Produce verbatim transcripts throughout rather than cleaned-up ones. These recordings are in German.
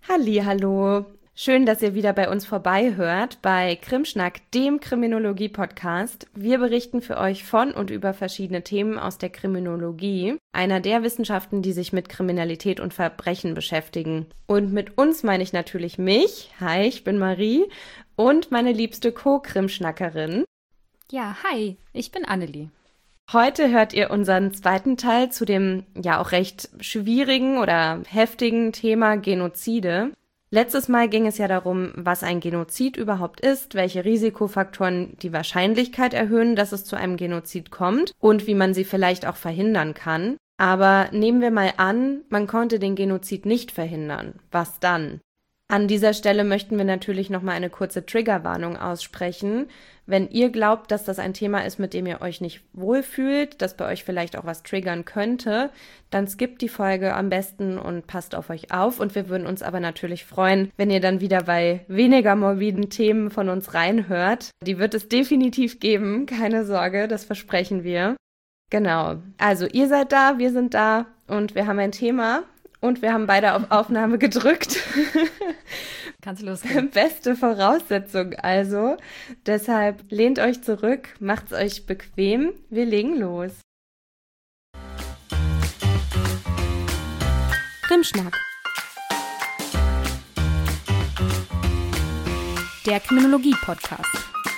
Hallihallo. Schön, dass ihr wieder bei uns vorbeihört bei Krimschnack, dem Kriminologie-Podcast. Wir berichten für euch von und über verschiedene Themen aus der Kriminologie, einer der Wissenschaften, die sich mit Kriminalität und Verbrechen beschäftigen. Und mit uns meine ich natürlich mich. Hi, ich bin Marie und meine liebste Co-Krimschnackerin. Ja, hi, ich bin Annelie. Heute hört ihr unseren zweiten Teil zu dem ja auch recht schwierigen oder heftigen Thema Genozide. Letztes Mal ging es ja darum, was ein Genozid überhaupt ist, welche Risikofaktoren die Wahrscheinlichkeit erhöhen, dass es zu einem Genozid kommt und wie man sie vielleicht auch verhindern kann. Aber nehmen wir mal an, man konnte den Genozid nicht verhindern. Was dann? An dieser Stelle möchten wir natürlich nochmal eine kurze Triggerwarnung aussprechen. Wenn ihr glaubt, dass das ein Thema ist, mit dem ihr euch nicht wohlfühlt, das bei euch vielleicht auch was triggern könnte, dann skippt die Folge am besten und passt auf euch auf. Und wir würden uns aber natürlich freuen, wenn ihr dann wieder bei weniger morbiden Themen von uns reinhört. Die wird es definitiv geben, keine Sorge, das versprechen wir. Genau, also ihr seid da, wir sind da und wir haben ein Thema. Und wir haben beide auf Aufnahme gedrückt. Kannst losgehen. Beste Voraussetzung also. Deshalb lehnt euch zurück, macht's euch bequem. Wir legen los. Krimschnack. Der Kriminologie-Podcast.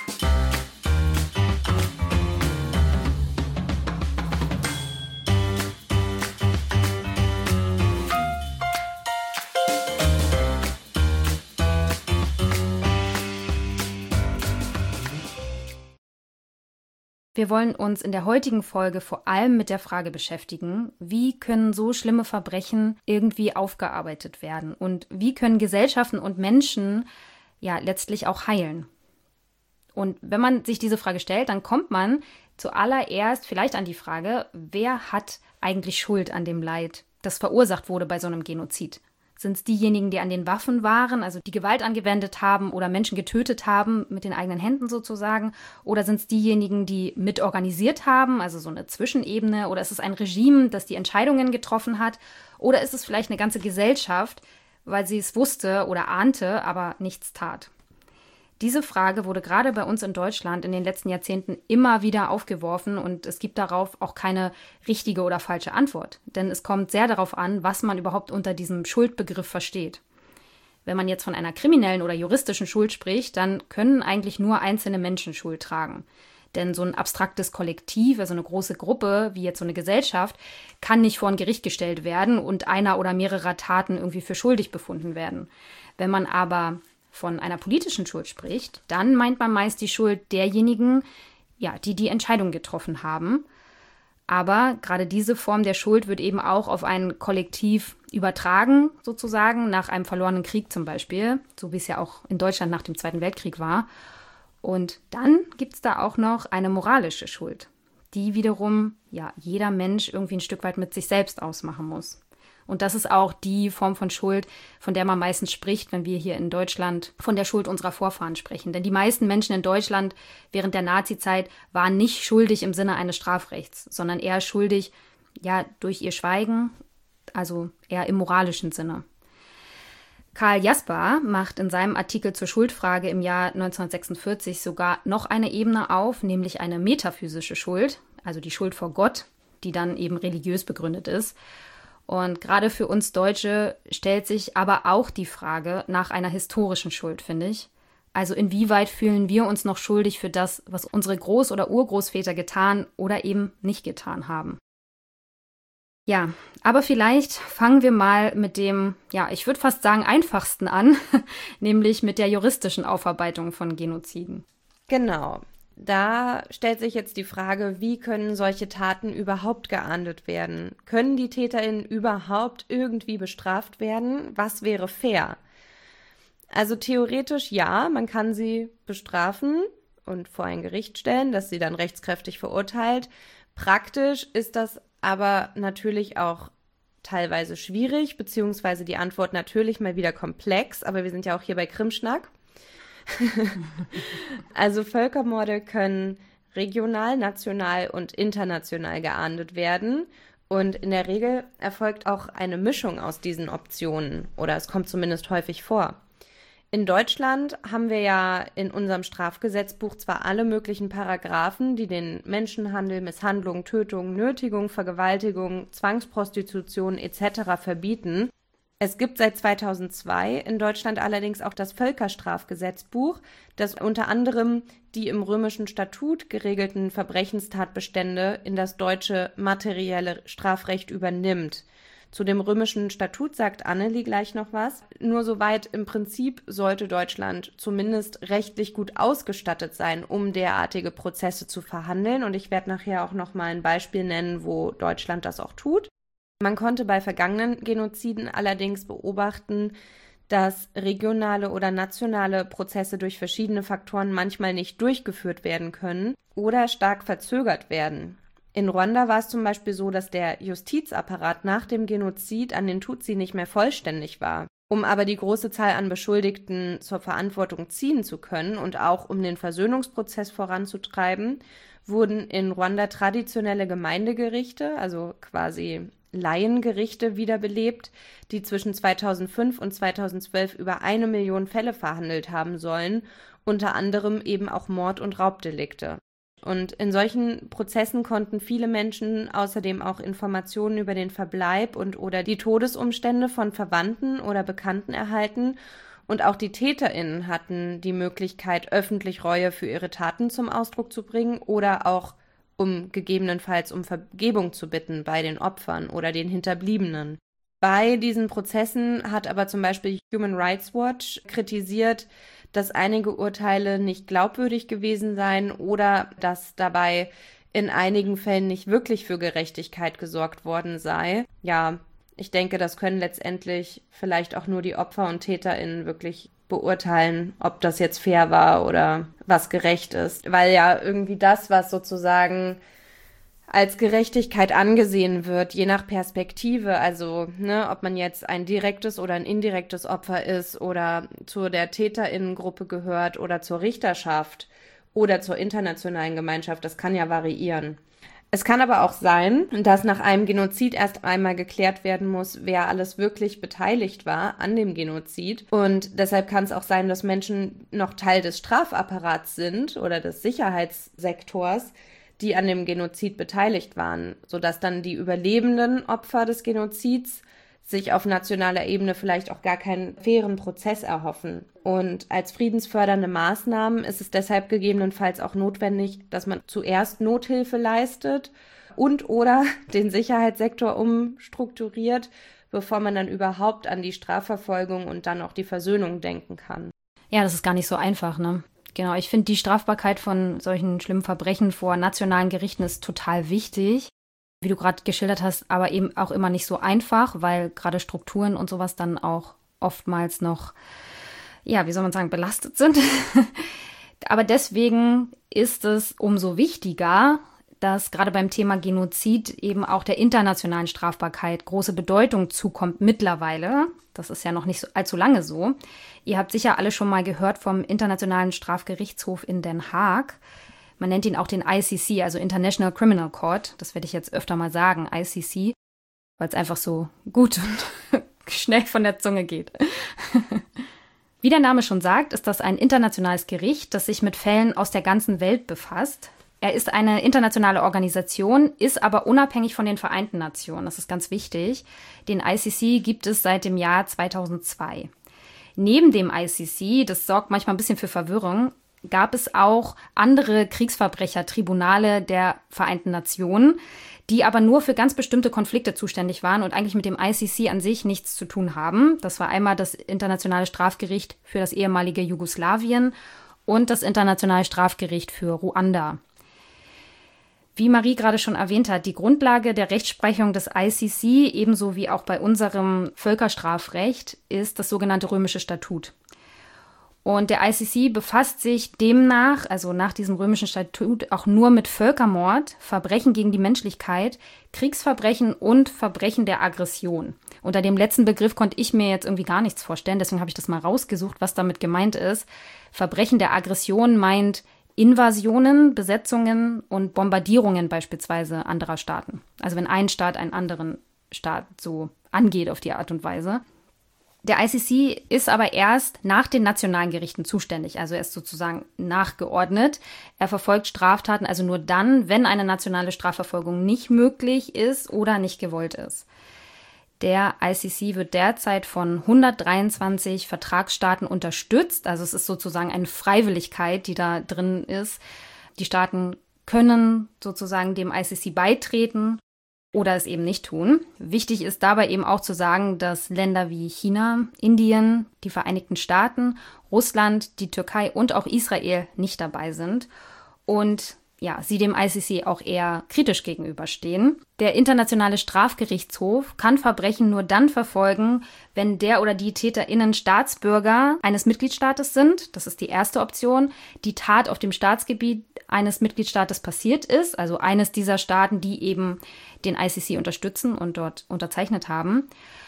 Wir wollen uns in der heutigen Folge vor allem mit der Frage beschäftigen, wie können so schlimme Verbrechen irgendwie aufgearbeitet werden und wie können Gesellschaften und Menschen ja letztlich auch heilen. Und wenn man sich diese Frage stellt, dann kommt man zuallererst vielleicht an die Frage, wer hat eigentlich Schuld an dem Leid, das verursacht wurde bei so einem Genozid? Sind es diejenigen, die an den Waffen waren, also die Gewalt angewendet haben oder Menschen getötet haben, mit den eigenen Händen sozusagen? Oder sind es diejenigen, die mitorganisiert haben, also so eine Zwischenebene? Oder ist es ein Regime, das die Entscheidungen getroffen hat? Oder ist es vielleicht eine ganze Gesellschaft, weil sie es wusste oder ahnte, aber nichts tat? Diese Frage wurde gerade bei uns in Deutschland in den letzten Jahrzehnten immer wieder aufgeworfen und es gibt darauf auch keine richtige oder falsche Antwort. Denn es kommt sehr darauf an, was man überhaupt unter diesem Schuldbegriff versteht. Wenn man jetzt von einer kriminellen oder juristischen Schuld spricht, dann können eigentlich nur einzelne Menschen Schuld tragen. Denn so ein abstraktes Kollektiv, also eine große Gruppe, wie jetzt so eine Gesellschaft, kann nicht vor ein Gericht gestellt werden und einer oder mehrerer Taten irgendwie für schuldig befunden werden. Wenn man aber von einer politischen Schuld spricht, dann meint man meist die Schuld derjenigen, ja, die die Entscheidung getroffen haben. Aber gerade diese Form der Schuld wird eben auch auf ein Kollektiv übertragen, sozusagen, nach einem verlorenen Krieg zum Beispiel, so wie es ja auch in Deutschland nach dem Zweiten Weltkrieg war. Und dann gibt es da auch noch eine moralische Schuld, die wiederum ja jeder Mensch irgendwie ein Stück weit mit sich selbst ausmachen muss. Und das ist auch die Form von Schuld, von der man meistens spricht, wenn wir hier in Deutschland von der Schuld unserer Vorfahren sprechen. Denn die meisten Menschen in Deutschland während der Nazizeit waren nicht schuldig im Sinne eines Strafrechts, sondern eher schuldig, ja, durch ihr Schweigen, also eher im moralischen Sinne. Karl Jasper macht in seinem Artikel zur Schuldfrage im Jahr neunzehnhundertsechsundvierzig sogar noch eine Ebene auf, nämlich eine metaphysische Schuld, also die Schuld vor Gott, die dann eben religiös begründet ist. Und gerade für uns Deutsche stellt sich aber auch die Frage nach einer historischen Schuld, finde ich. Also inwieweit fühlen wir uns noch schuldig für das, was unsere Groß- oder Urgroßväter getan oder eben nicht getan haben? Ja, aber vielleicht fangen wir mal mit dem, ja, ich würde fast sagen, einfachsten an, nämlich mit der juristischen Aufarbeitung von Genoziden. Genau. Da stellt sich jetzt die Frage, wie können solche Taten überhaupt geahndet werden? Können die TäterInnen überhaupt irgendwie bestraft werden? Was wäre fair? Also theoretisch ja, man kann sie bestrafen und vor ein Gericht stellen, das sie dann rechtskräftig verurteilt. Praktisch ist das aber natürlich auch teilweise schwierig, beziehungsweise die Antwort natürlich mal wieder komplex, aber wir sind ja auch hier bei Krimschnack. Also Völkermorde können regional, national und international geahndet werden Und in der Regel erfolgt auch eine Mischung aus diesen Optionen oder es kommt zumindest häufig vor. In Deutschland haben wir ja in unserem Strafgesetzbuch zwar alle möglichen Paragraphen, die den Menschenhandel, Misshandlung, Tötung, Nötigung, Vergewaltigung, Zwangsprostitution et cetera verbieten. Es gibt seit zweitausendzwei in Deutschland allerdings auch das Völkerstrafgesetzbuch, das unter anderem die im römischen Statut geregelten Verbrechenstatbestände in das deutsche materielle Strafrecht übernimmt. Zu dem römischen Statut sagt Annelie gleich noch was. Nur soweit im Prinzip sollte Deutschland zumindest rechtlich gut ausgestattet sein, um derartige Prozesse zu verhandeln. Und ich werde nachher auch noch mal ein Beispiel nennen, wo Deutschland das auch tut. Man konnte bei vergangenen Genoziden allerdings beobachten, dass regionale oder nationale Prozesse durch verschiedene Faktoren manchmal nicht durchgeführt werden können oder stark verzögert werden. In Ruanda war es zum Beispiel so, dass der Justizapparat nach dem Genozid an den Tutsi nicht mehr vollständig war. Um aber die große Zahl an Beschuldigten zur Verantwortung ziehen zu können und auch um den Versöhnungsprozess voranzutreiben, wurden in Ruanda traditionelle Gemeindegerichte, also quasi Laiengerichte, wiederbelebt, die zwischen zweitausendfünf und zweitausendzwölf über eine Million Fälle verhandelt haben sollen, unter anderem eben auch Mord- und Raubdelikte. Und in solchen Prozessen konnten viele Menschen außerdem auch Informationen über den Verbleib und oder die Todesumstände von Verwandten oder Bekannten erhalten. Und auch die TäterInnen hatten die Möglichkeit, öffentlich Reue für ihre Taten zum Ausdruck zu bringen oder auch um gegebenenfalls um Vergebung zu bitten bei den Opfern oder den Hinterbliebenen. Bei diesen Prozessen hat aber zum Beispiel Human Rights Watch kritisiert, dass einige Urteile nicht glaubwürdig gewesen seien oder dass dabei in einigen Fällen nicht wirklich für Gerechtigkeit gesorgt worden sei. Ja, ich denke, das können letztendlich vielleicht auch nur die Opfer und TäterInnen wirklich beurteilen, ob das jetzt fair war oder was gerecht ist. Weil ja irgendwie das, was sozusagen als Gerechtigkeit angesehen wird, je nach Perspektive, also ne, ob man jetzt ein direktes oder ein indirektes Opfer ist oder zu der TäterInnengruppe gehört oder zur Richterschaft oder zur internationalen Gemeinschaft, das kann ja variieren. Es kann aber auch sein, dass nach einem Genozid erst einmal geklärt werden muss, wer alles wirklich beteiligt war an dem Genozid. Und deshalb kann es auch sein, dass Menschen noch Teil des Strafapparats sind oder des Sicherheitssektors, die an dem Genozid beteiligt waren, sodass dann die überlebenden Opfer des Genozids sich auf nationaler Ebene vielleicht auch gar keinen fairen Prozess erhoffen. Und als friedensfördernde Maßnahmen ist es deshalb gegebenenfalls auch notwendig, dass man zuerst Nothilfe leistet und oder den Sicherheitssektor umstrukturiert, bevor man dann überhaupt an die Strafverfolgung und dann auch die Versöhnung denken kann. Ja, das ist gar nicht so einfach, ne? Genau, ich finde, die Strafbarkeit von solchen schlimmen Verbrechen vor nationalen Gerichten ist total wichtig. Wie du gerade geschildert hast, aber eben auch immer nicht so einfach, weil gerade Strukturen und sowas dann auch oftmals noch, ja, wie soll man sagen, belastet sind. Aber deswegen ist es umso wichtiger, dass gerade beim Thema Genozid eben auch der internationalen Strafbarkeit große Bedeutung zukommt mittlerweile. Das ist ja noch nicht so, allzu lange so. Ihr habt sicher alle schon mal gehört vom Internationalen Strafgerichtshof in Den Haag. Man nennt ihn auch den I C C, also International Criminal Court. Das werde ich jetzt öfter mal sagen, I C C, weil es einfach so gut und schnell von der Zunge geht. Wie der Name schon sagt, ist das ein internationales Gericht, das sich mit Fällen aus der ganzen Welt befasst. Er ist eine internationale Organisation, ist aber unabhängig von den Vereinten Nationen. Das ist ganz wichtig. Den I C C gibt es seit dem Jahr zweitausendzwei. Neben dem I C C, das sorgt manchmal ein bisschen für Verwirrung, gab es auch andere Kriegsverbrechertribunale der Vereinten Nationen, die aber nur für ganz bestimmte Konflikte zuständig waren und eigentlich mit dem I C C an sich nichts zu tun haben. Das war einmal das Internationale Strafgericht für das ehemalige Jugoslawien und das Internationale Strafgericht für Ruanda. Wie Marie gerade schon erwähnt hat, die Grundlage der Rechtsprechung des I C C, ebenso wie auch bei unserem Völkerstrafrecht, ist das sogenannte Römische Statut. Und der I C C befasst sich demnach, also nach diesem römischen Statut, auch nur mit Völkermord, Verbrechen gegen die Menschlichkeit, Kriegsverbrechen und Verbrechen der Aggression. Unter dem letzten Begriff konnte ich mir jetzt irgendwie gar nichts vorstellen, deswegen habe ich das mal rausgesucht, was damit gemeint ist. Verbrechen der Aggression meint Invasionen, Besetzungen und Bombardierungen beispielsweise anderer Staaten. Also wenn ein Staat einen anderen Staat so angeht auf die Art und Weise. Der I C C ist aber erst nach den nationalen Gerichten zuständig, also er ist sozusagen nachgeordnet. Er verfolgt Straftaten also nur dann, wenn eine nationale Strafverfolgung nicht möglich ist oder nicht gewollt ist. Der I C C wird derzeit von hundertdreiundzwanzig Vertragsstaaten unterstützt, also es ist sozusagen eine Freiwilligkeit, die da drin ist. Die Staaten können sozusagen dem I C C beitreten oder es eben nicht tun. Wichtig ist dabei eben auch zu sagen, dass Länder wie China, Indien, die Vereinigten Staaten, Russland, die Türkei und auch Israel nicht dabei sind und ja, sie dem I C C auch eher kritisch gegenüberstehen. Der Internationale Strafgerichtshof kann Verbrechen nur dann verfolgen, wenn der oder die TäterInnen Staatsbürger eines Mitgliedstaates sind. Das ist die erste Option. Die Tat auf dem Staatsgebiet eines Mitgliedstaates passiert ist, also eines dieser Staaten, die eben den I C C unterstützen und dort unterzeichnet haben.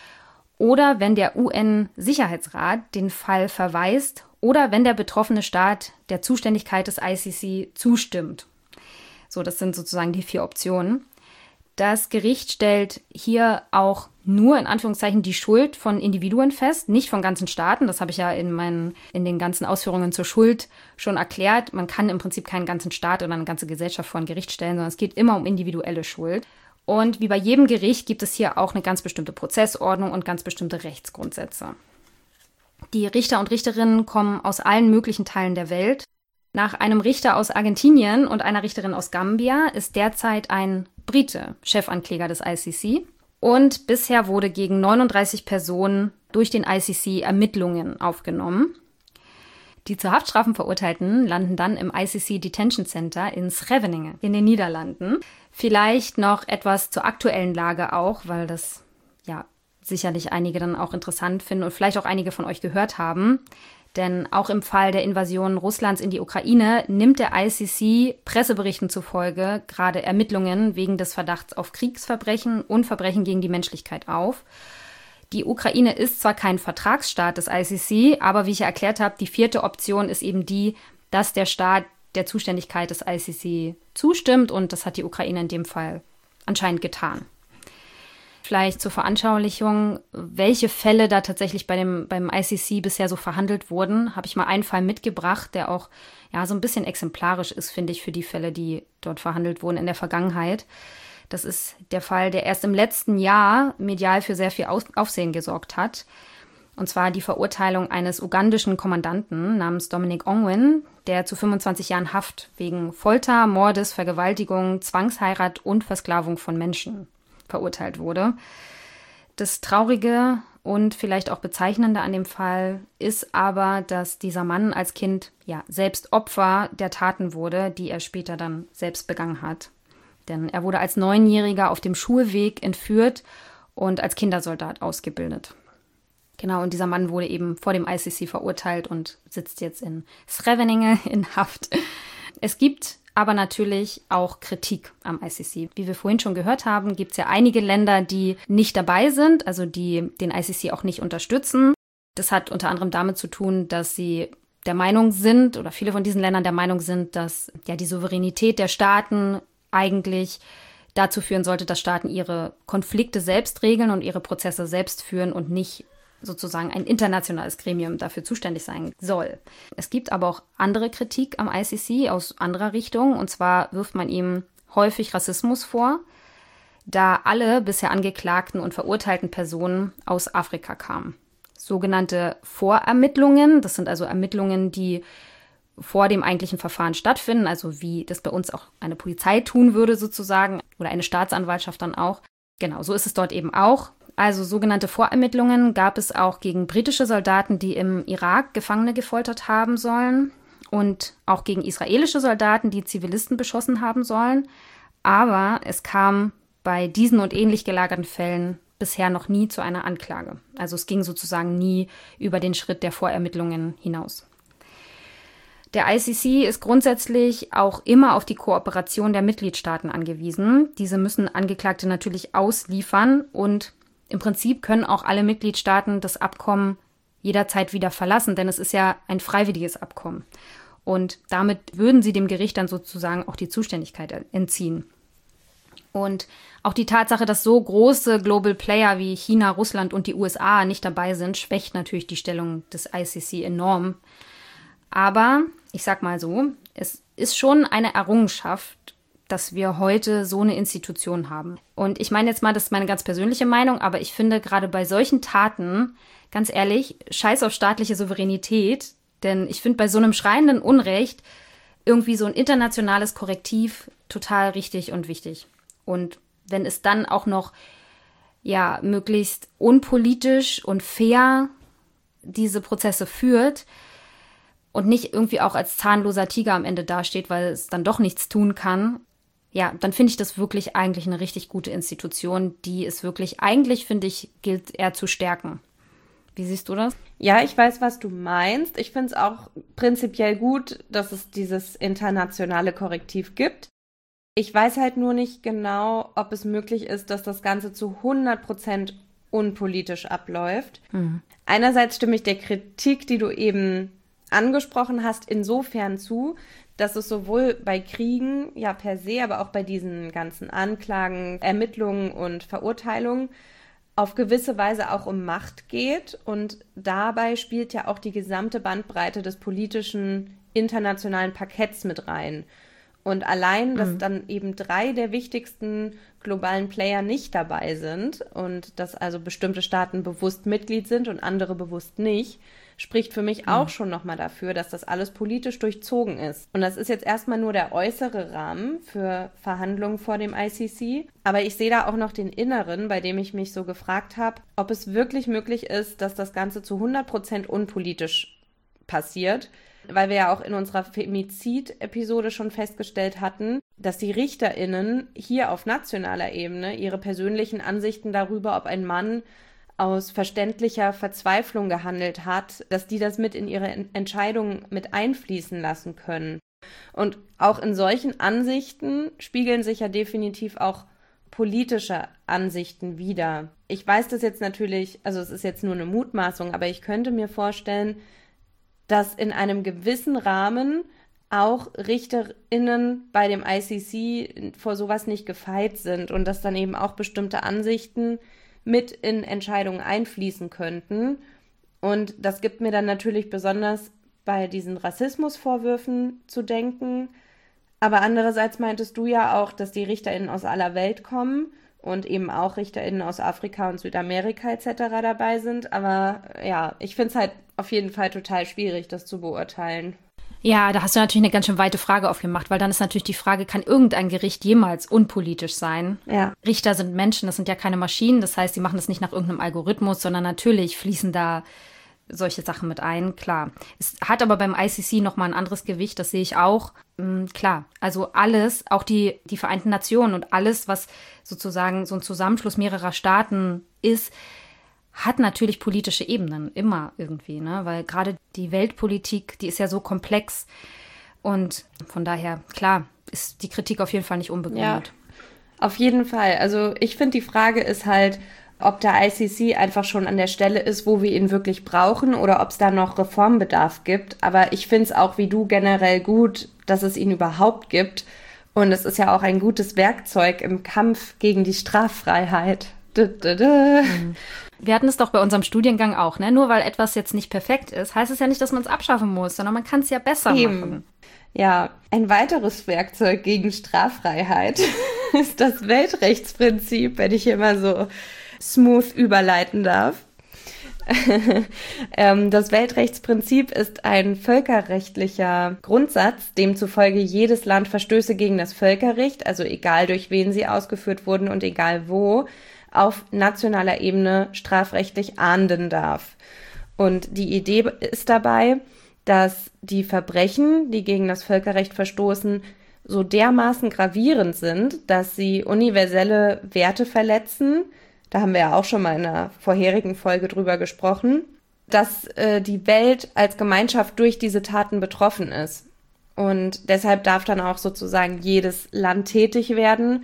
Oder wenn der U N-Sicherheitsrat den Fall verweist oder wenn der betroffene Staat der Zuständigkeit des I C C zustimmt. So, das sind sozusagen die vier Optionen. Das Gericht stellt hier auch nur in Anführungszeichen die Schuld von Individuen fest, nicht von ganzen Staaten. Das habe ich ja in meinen, in den ganzen Ausführungen zur Schuld schon erklärt. Man kann im Prinzip keinen ganzen Staat oder eine ganze Gesellschaft vor ein Gericht stellen, sondern es geht immer um individuelle Schuld. Und wie bei jedem Gericht gibt es hier auch eine ganz bestimmte Prozessordnung und ganz bestimmte Rechtsgrundsätze. Die Richter und Richterinnen kommen aus allen möglichen Teilen der Welt. Nach einem Richter aus Argentinien und einer Richterin aus Gambia ist derzeit ein Brite Chefankläger des I C C. Und bisher wurde gegen neununddreißig Personen durch den I C C Ermittlungen aufgenommen. Die zu Haftstrafen Verurteilten landen dann im I C C Detention Center in Scheveningen in den Niederlanden. Vielleicht noch etwas zur aktuellen Lage auch, weil das ja sicherlich einige dann auch interessant finden und vielleicht auch einige von euch gehört haben. Denn auch im Fall der Invasion Russlands in die Ukraine nimmt der I C C Presseberichten zufolge gerade Ermittlungen wegen des Verdachts auf Kriegsverbrechen und Verbrechen gegen die Menschlichkeit auf. Die Ukraine ist zwar kein Vertragsstaat des I C C, aber wie ich ja erklärt habe, die vierte Option ist eben die, dass der Staat der Zuständigkeit des I C C zustimmt und das hat die Ukraine in dem Fall anscheinend getan. Vielleicht zur Veranschaulichung, welche Fälle da tatsächlich bei dem, beim I C C bisher so verhandelt wurden, habe ich mal einen Fall mitgebracht, der auch ja so ein bisschen exemplarisch ist, finde ich, für die Fälle, die dort verhandelt wurden in der Vergangenheit. Das ist der Fall, der erst im letzten Jahr medial für sehr viel Aufsehen gesorgt hat. Und zwar die Verurteilung eines ugandischen Kommandanten namens Dominic Ongwen, der zu fünfundzwanzig Jahren Haft wegen Folter, Mordes, Vergewaltigung, Zwangsheirat und Versklavung von Menschen verurteilt wurde. Das Traurige und vielleicht auch Bezeichnende an dem Fall ist aber, dass dieser Mann als Kind ja selbst Opfer der Taten wurde, die er später dann selbst begangen hat. Denn er wurde als Neunjähriger auf dem Schulweg entführt und als Kindersoldat ausgebildet. Genau, und dieser Mann wurde eben vor dem I C C verurteilt und sitzt jetzt in Scheveningen in Haft. Es gibt aber natürlich auch Kritik am I C C. Wie wir vorhin schon gehört haben, gibt es ja einige Länder, die nicht dabei sind, also die den I C C auch nicht unterstützen. Das hat unter anderem damit zu tun, dass sie der Meinung sind, oder viele von diesen Ländern der Meinung sind, dass ja die Souveränität der Staaten eigentlich dazu führen sollte, dass Staaten ihre Konflikte selbst regeln und ihre Prozesse selbst führen und nicht sozusagen ein internationales Gremium dafür zuständig sein soll. Es gibt aber auch andere Kritik am I C C aus anderer Richtung. Und zwar wirft man ihm häufig Rassismus vor, da alle bisher angeklagten und verurteilten Personen aus Afrika kamen. Sogenannte Vorermittlungen, das sind also Ermittlungen, die vor dem eigentlichen Verfahren stattfinden, also wie das bei uns auch eine Polizei tun würde sozusagen oder eine Staatsanwaltschaft dann auch. Genau, so ist es dort eben auch. Also sogenannte Vorermittlungen gab es auch gegen britische Soldaten, die im Irak Gefangene gefoltert haben sollen und auch gegen israelische Soldaten, die Zivilisten beschossen haben sollen. Aber es kam bei diesen und ähnlich gelagerten Fällen bisher noch nie zu einer Anklage. Also es ging sozusagen nie über den Schritt der Vorermittlungen hinaus. Der I C C ist grundsätzlich auch immer auf die Kooperation der Mitgliedstaaten angewiesen. Diese müssen Angeklagte natürlich ausliefern und im Prinzip können auch alle Mitgliedstaaten das Abkommen jederzeit wieder verlassen, denn es ist ja ein freiwilliges Abkommen. Und damit würden sie dem Gericht dann sozusagen auch die Zuständigkeit entziehen. Und auch die Tatsache, dass so große Global Player wie China, Russland und die U S A nicht dabei sind, schwächt natürlich die Stellung des I C C enorm. Aber ich sag mal so, es ist schon eine Errungenschaft, dass wir heute so eine Institution haben. Und ich meine jetzt mal, das ist meine ganz persönliche Meinung, aber ich finde gerade bei solchen Taten, ganz ehrlich, scheiß auf staatliche Souveränität, denn ich finde bei so einem schreienden Unrecht irgendwie so ein internationales Korrektiv total richtig und wichtig. Und wenn es dann auch noch ja möglichst unpolitisch und fair diese Prozesse führt und nicht irgendwie auch als zahnloser Tiger am Ende dasteht, weil es dann doch nichts tun kann, ja, dann finde ich das wirklich eigentlich eine richtig gute Institution, die es wirklich eigentlich, finde ich, gilt eher zu stärken. Wie siehst du das? Ja, ich weiß, was du meinst. Ich finde es auch prinzipiell gut, dass es dieses internationale Korrektiv gibt. Ich weiß halt nur nicht genau, ob es möglich ist, dass das Ganze zu hundert Prozent unpolitisch abläuft. Mhm. Einerseits stimme ich der Kritik, die du eben angesprochen hast, insofern zu, dass es sowohl bei Kriegen, ja per se, aber auch bei diesen ganzen Anklagen, Ermittlungen und Verurteilungen auf gewisse Weise auch um Macht geht. Und dabei spielt ja auch die gesamte Bandbreite des politischen internationalen Parketts mit rein. Und allein, dass mhm. dann eben drei der wichtigsten globalen Player nicht dabei sind und dass also bestimmte Staaten bewusst Mitglied sind und andere bewusst nicht, spricht für mich mhm. auch schon nochmal dafür, dass das alles politisch durchzogen ist. Und das ist jetzt erstmal nur der äußere Rahmen für Verhandlungen vor dem I C C. Aber ich sehe da auch noch den inneren, bei dem ich mich so gefragt habe, ob es wirklich möglich ist, dass das Ganze zu hundert Prozent unpolitisch passiert. Weil wir ja auch in unserer Femizid-Episode schon festgestellt hatten, dass die RichterInnen hier auf nationaler Ebene ihre persönlichen Ansichten darüber, ob ein Mann aus verständlicher Verzweiflung gehandelt hat, dass die das mit in ihre Entscheidungen mit einfließen lassen können. Und auch in solchen Ansichten spiegeln sich ja definitiv auch politische Ansichten wider. Ich weiß das jetzt natürlich, also es ist jetzt nur eine Mutmaßung, aber ich könnte mir vorstellen, dass in einem gewissen Rahmen auch RichterInnen bei dem I C C vor sowas nicht gefeit sind und dass dann eben auch bestimmte Ansichten mit in Entscheidungen einfließen könnten. Und das gibt mir dann natürlich besonders bei diesen Rassismusvorwürfen zu denken. Aber andererseits meintest du ja auch, dass die RichterInnen aus aller Welt kommen und eben auch RichterInnen aus Afrika und Südamerika et cetera dabei sind. Aber ja, ich finde es halt auf jeden Fall total schwierig, das zu beurteilen. Ja, da hast du natürlich eine ganz schön weite Frage aufgemacht, weil dann ist natürlich die Frage, kann irgendein Gericht jemals unpolitisch sein? Ja. Richter sind Menschen, das sind ja keine Maschinen, das heißt, sie machen das nicht nach irgendeinem Algorithmus, sondern natürlich fließen da solche Sachen mit ein, klar. Es hat aber beim I C C nochmal ein anderes Gewicht, das sehe ich auch. Mhm, klar, also alles, auch die, die Vereinten Nationen und alles, was sozusagen so ein Zusammenschluss mehrerer Staaten ist, hat natürlich politische Ebenen, immer irgendwie, ne? Weil gerade die Weltpolitik, die ist ja so komplex und von daher, klar, ist die Kritik auf jeden Fall nicht unbegründet. Ja, auf jeden Fall. Also ich finde, die Frage ist halt, ob der I C C einfach schon an der Stelle ist, wo wir ihn wirklich brauchen oder ob es da noch Reformbedarf gibt. Aber ich finde es auch wie du generell gut, dass es ihn überhaupt gibt. Und es ist ja auch ein gutes Werkzeug im Kampf gegen die Straffreiheit. Du, du, du. Mhm. Wir hatten es doch bei unserem Studiengang auch, ne? Nur weil etwas jetzt nicht perfekt ist, heißt es ja nicht, dass man es abschaffen muss, sondern man kann es ja besser Eben. machen. Ja, ein weiteres Werkzeug gegen Straffreiheit ist das Weltrechtsprinzip, wenn ich hier mal so smooth überleiten darf. Das Weltrechtsprinzip ist ein völkerrechtlicher Grundsatz, demzufolge jedes Land Verstöße gegen das Völkerrecht, also egal durch wen sie ausgeführt wurden und egal wo, auf nationaler Ebene strafrechtlich ahnden darf. Und die Idee ist dabei, dass die Verbrechen, die gegen das Völkerrecht verstoßen, so dermaßen gravierend sind, dass sie universelle Werte verletzen. Da haben wir ja auch schon mal in einer vorherigen Folge drüber gesprochen, dass äh, die Welt als Gemeinschaft durch diese Taten betroffen ist. Und deshalb darf dann auch sozusagen jedes Land tätig werden,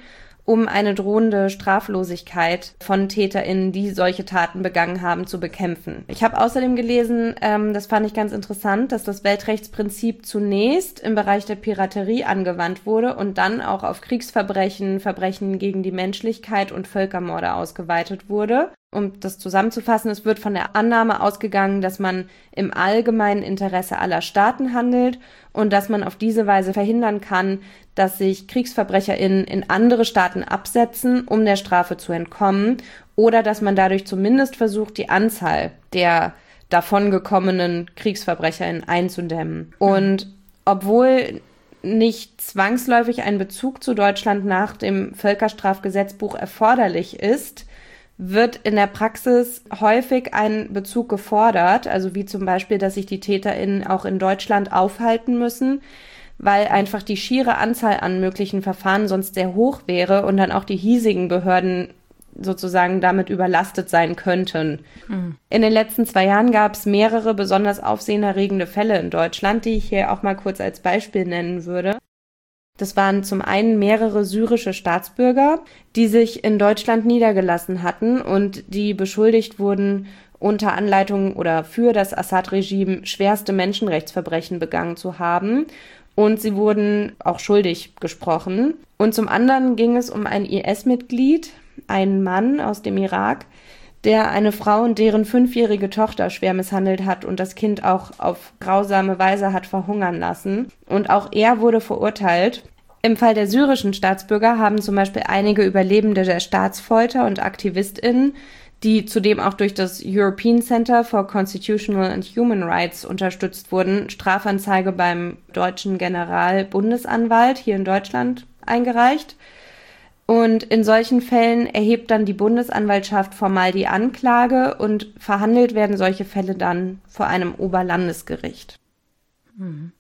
um eine drohende Straflosigkeit von TäterInnen, die solche Taten begangen haben, zu bekämpfen. Ich habe außerdem gelesen, ähm, das fand ich ganz interessant, dass das Weltrechtsprinzip zunächst im Bereich der Piraterie angewandt wurde und dann auch auf Kriegsverbrechen, Verbrechen gegen die Menschlichkeit und Völkermorde ausgeweitet wurde. Um das zusammenzufassen, es wird von der Annahme ausgegangen, dass man im allgemeinen Interesse aller Staaten handelt und dass man auf diese Weise verhindern kann, dass sich KriegsverbrecherInnen in andere Staaten absetzen, um der Strafe zu entkommen, oder dass man dadurch zumindest versucht, die Anzahl der davongekommenen KriegsverbrecherInnen einzudämmen. Und obwohl nicht zwangsläufig ein Bezug zu Deutschland nach dem Völkerstrafgesetzbuch erforderlich ist, wird in der Praxis häufig ein Bezug gefordert, also wie zum Beispiel, dass sich die TäterInnen auch in Deutschland aufhalten müssen, weil einfach die schiere Anzahl an möglichen Verfahren sonst sehr hoch wäre und dann auch die hiesigen Behörden sozusagen damit überlastet sein könnten. Mhm. In den letzten zwei Jahren gab es mehrere besonders aufsehenerregende Fälle in Deutschland, die ich hier auch mal kurz als Beispiel nennen würde. Das waren zum einen mehrere syrische Staatsbürger, die sich in Deutschland niedergelassen hatten und die beschuldigt wurden, unter Anleitung oder für das Assad-Regime schwerste Menschenrechtsverbrechen begangen zu haben. Und sie wurden auch schuldig gesprochen. Und zum anderen ging es um ein I S-Mitglied, einen Mann aus dem Irak, der eine Frau und deren fünfjährige Tochter schwer misshandelt hat und das Kind auch auf grausame Weise hat verhungern lassen. Und auch er wurde verurteilt. Im Fall der syrischen Staatsbürger haben zum Beispiel einige Überlebende der Staatsfolter und AktivistInnen, die zudem auch durch das European Center for Constitutional and Human Rights unterstützt wurden, Strafanzeige beim deutschen Generalbundesanwalt hier in Deutschland eingereicht. Und in solchen Fällen erhebt dann die Bundesanwaltschaft formal die Anklage und verhandelt werden solche Fälle dann vor einem Oberlandesgericht. Mhm.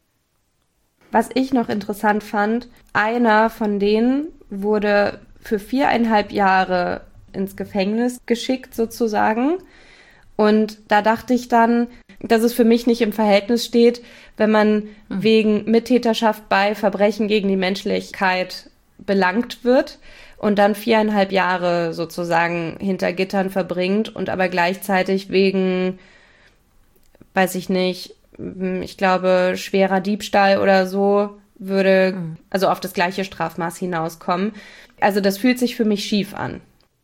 Was ich noch interessant fand, einer von denen wurde für viereinhalb Jahre ins Gefängnis geschickt sozusagen. Und da dachte ich dann, dass es für mich nicht im Verhältnis steht, wenn man mhm. wegen Mittäterschaft bei Verbrechen gegen die Menschlichkeit belangt wird und dann viereinhalb Jahre sozusagen hinter Gittern verbringt und aber gleichzeitig wegen, weiß ich nicht, ich glaube, schwerer Diebstahl oder so würde mhm. also auf das gleiche Strafmaß hinauskommen. Also das fühlt sich für mich schief an.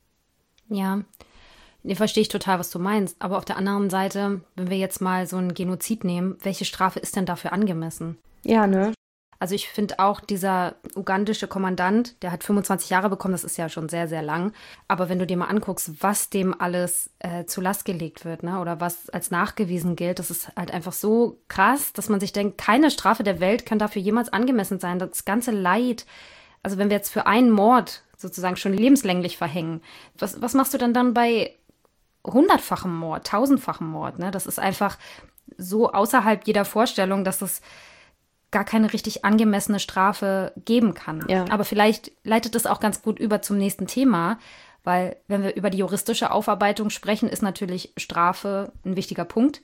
Ja, nee, verstehe ich total, was du meinst. Aber auf der anderen Seite, wenn wir jetzt mal so einen Genozid nehmen, welche Strafe ist denn dafür angemessen? Ja, ne? Also ich finde auch, dieser ugandische Kommandant, der hat fünfundzwanzig Jahre bekommen, das ist ja schon sehr, sehr lang. Aber wenn du dir mal anguckst, was dem alles äh, zur Last gelegt wird, ne, oder was als nachgewiesen gilt, das ist halt einfach so krass, dass man sich denkt, keine Strafe der Welt kann dafür jemals angemessen sein. Das ganze Leid, also wenn wir jetzt für einen Mord sozusagen schon lebenslänglich verhängen, was, was machst du denn dann bei hundertfachem Mord, tausendfachem Mord? Ne? Das ist einfach so außerhalb jeder Vorstellung, dass das gar keine richtig angemessene Strafe geben kann. Ja. Aber vielleicht leitet es auch ganz gut über zum nächsten Thema, weil wenn wir über die juristische Aufarbeitung sprechen, ist natürlich Strafe ein wichtiger Punkt.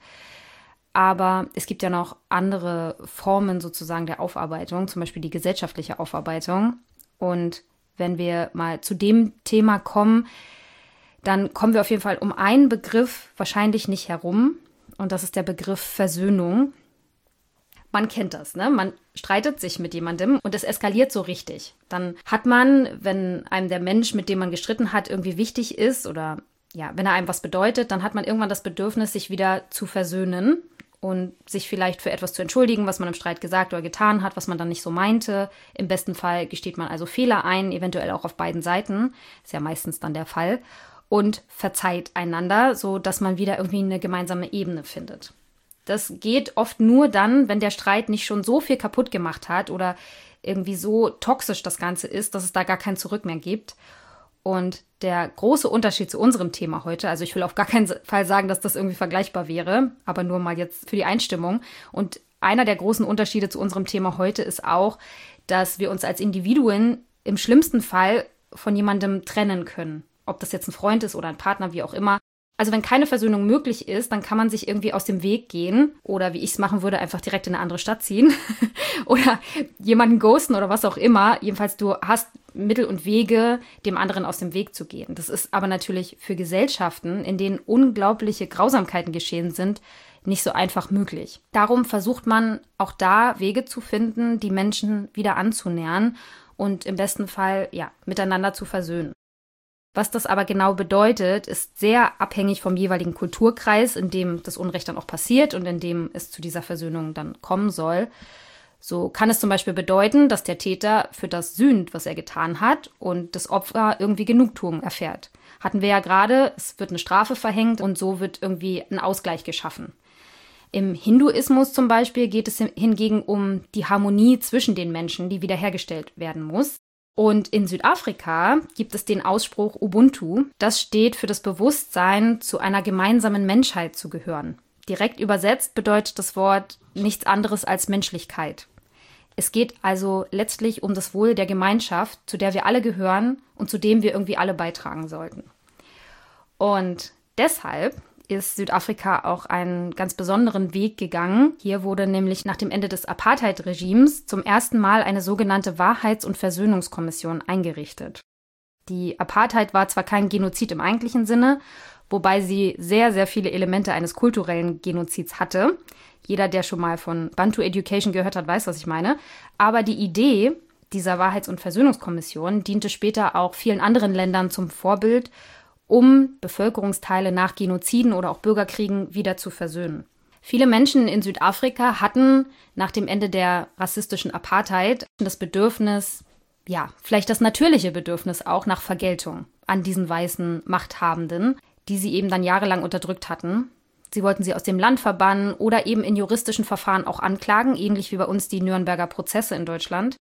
Aber es gibt ja noch andere Formen sozusagen der Aufarbeitung, zum Beispiel die gesellschaftliche Aufarbeitung. Und wenn wir mal zu dem Thema kommen, dann kommen wir auf jeden Fall um einen Begriff wahrscheinlich nicht herum. Und das ist der Begriff Versöhnung. Man kennt das, ne? Man streitet sich mit jemandem und es eskaliert so richtig. Dann hat man, wenn einem der Mensch, mit dem man gestritten hat, irgendwie wichtig ist oder ja, wenn er einem was bedeutet, dann hat man irgendwann das Bedürfnis, sich wieder zu versöhnen und sich vielleicht für etwas zu entschuldigen, was man im Streit gesagt oder getan hat, was man dann nicht so meinte. Im besten Fall gesteht man also Fehler ein, eventuell auch auf beiden Seiten. Ist ja meistens dann der Fall. Und verzeiht einander, so dass man wieder irgendwie eine gemeinsame Ebene findet. Das geht oft nur dann, wenn der Streit nicht schon so viel kaputt gemacht hat oder irgendwie so toxisch das Ganze ist, dass es da gar kein Zurück mehr gibt. Und der große Unterschied zu unserem Thema heute, also ich will auf gar keinen Fall sagen, dass das irgendwie vergleichbar wäre, aber nur mal jetzt für die Einstimmung. Und einer der großen Unterschiede zu unserem Thema heute ist auch, dass wir uns als Individuen im schlimmsten Fall von jemandem trennen können. Ob das jetzt ein Freund ist oder ein Partner, wie auch immer. Also wenn keine Versöhnung möglich ist, dann kann man sich irgendwie aus dem Weg gehen oder wie ich es machen würde, einfach direkt in eine andere Stadt ziehen oder jemanden ghosten oder was auch immer. Jedenfalls, du hast Mittel und Wege, dem anderen aus dem Weg zu gehen. Das ist aber natürlich für Gesellschaften, in denen unglaubliche Grausamkeiten geschehen sind, nicht so einfach möglich. Darum versucht man auch da Wege zu finden, die Menschen wieder anzunähern und im besten Fall ja miteinander zu versöhnen. Was das aber genau bedeutet, ist sehr abhängig vom jeweiligen Kulturkreis, in dem das Unrecht dann auch passiert und in dem es zu dieser Versöhnung dann kommen soll. So kann es zum Beispiel bedeuten, dass der Täter für das sühnt, was er getan hat und das Opfer irgendwie Genugtuung erfährt. Hatten wir ja gerade, es wird eine Strafe verhängt und so wird irgendwie ein Ausgleich geschaffen. Im Hinduismus zum Beispiel geht es hingegen um die Harmonie zwischen den Menschen, die wiederhergestellt werden muss. Und in Südafrika gibt es den Ausspruch Ubuntu. Das steht für das Bewusstsein, zu einer gemeinsamen Menschheit zu gehören. Direkt übersetzt bedeutet das Wort nichts anderes als Menschlichkeit. Es geht also letztlich um das Wohl der Gemeinschaft, zu der wir alle gehören und zu dem wir irgendwie alle beitragen sollten. Und deshalb ist Südafrika auch einen ganz besonderen Weg gegangen. Hier wurde nämlich nach dem Ende des Apartheid-Regimes zum ersten Mal eine sogenannte Wahrheits- und Versöhnungskommission eingerichtet. Die Apartheid war zwar kein Genozid im eigentlichen Sinne, wobei sie sehr, sehr viele Elemente eines kulturellen Genozids hatte. Jeder, der schon mal von Bantu Education gehört hat, weiß, was ich meine. Aber die Idee dieser Wahrheits- und Versöhnungskommission diente später auch vielen anderen Ländern zum Vorbild, um Bevölkerungsteile nach Genoziden oder auch Bürgerkriegen wieder zu versöhnen. Viele Menschen in Südafrika hatten nach dem Ende der rassistischen Apartheid das Bedürfnis, ja, vielleicht das natürliche Bedürfnis auch nach Vergeltung an diesen weißen Machthabenden, die sie eben dann jahrelang unterdrückt hatten. Sie wollten sie aus dem Land verbannen oder eben in juristischen Verfahren auch anklagen, ähnlich wie bei uns die Nürnberger Prozesse in Deutschland.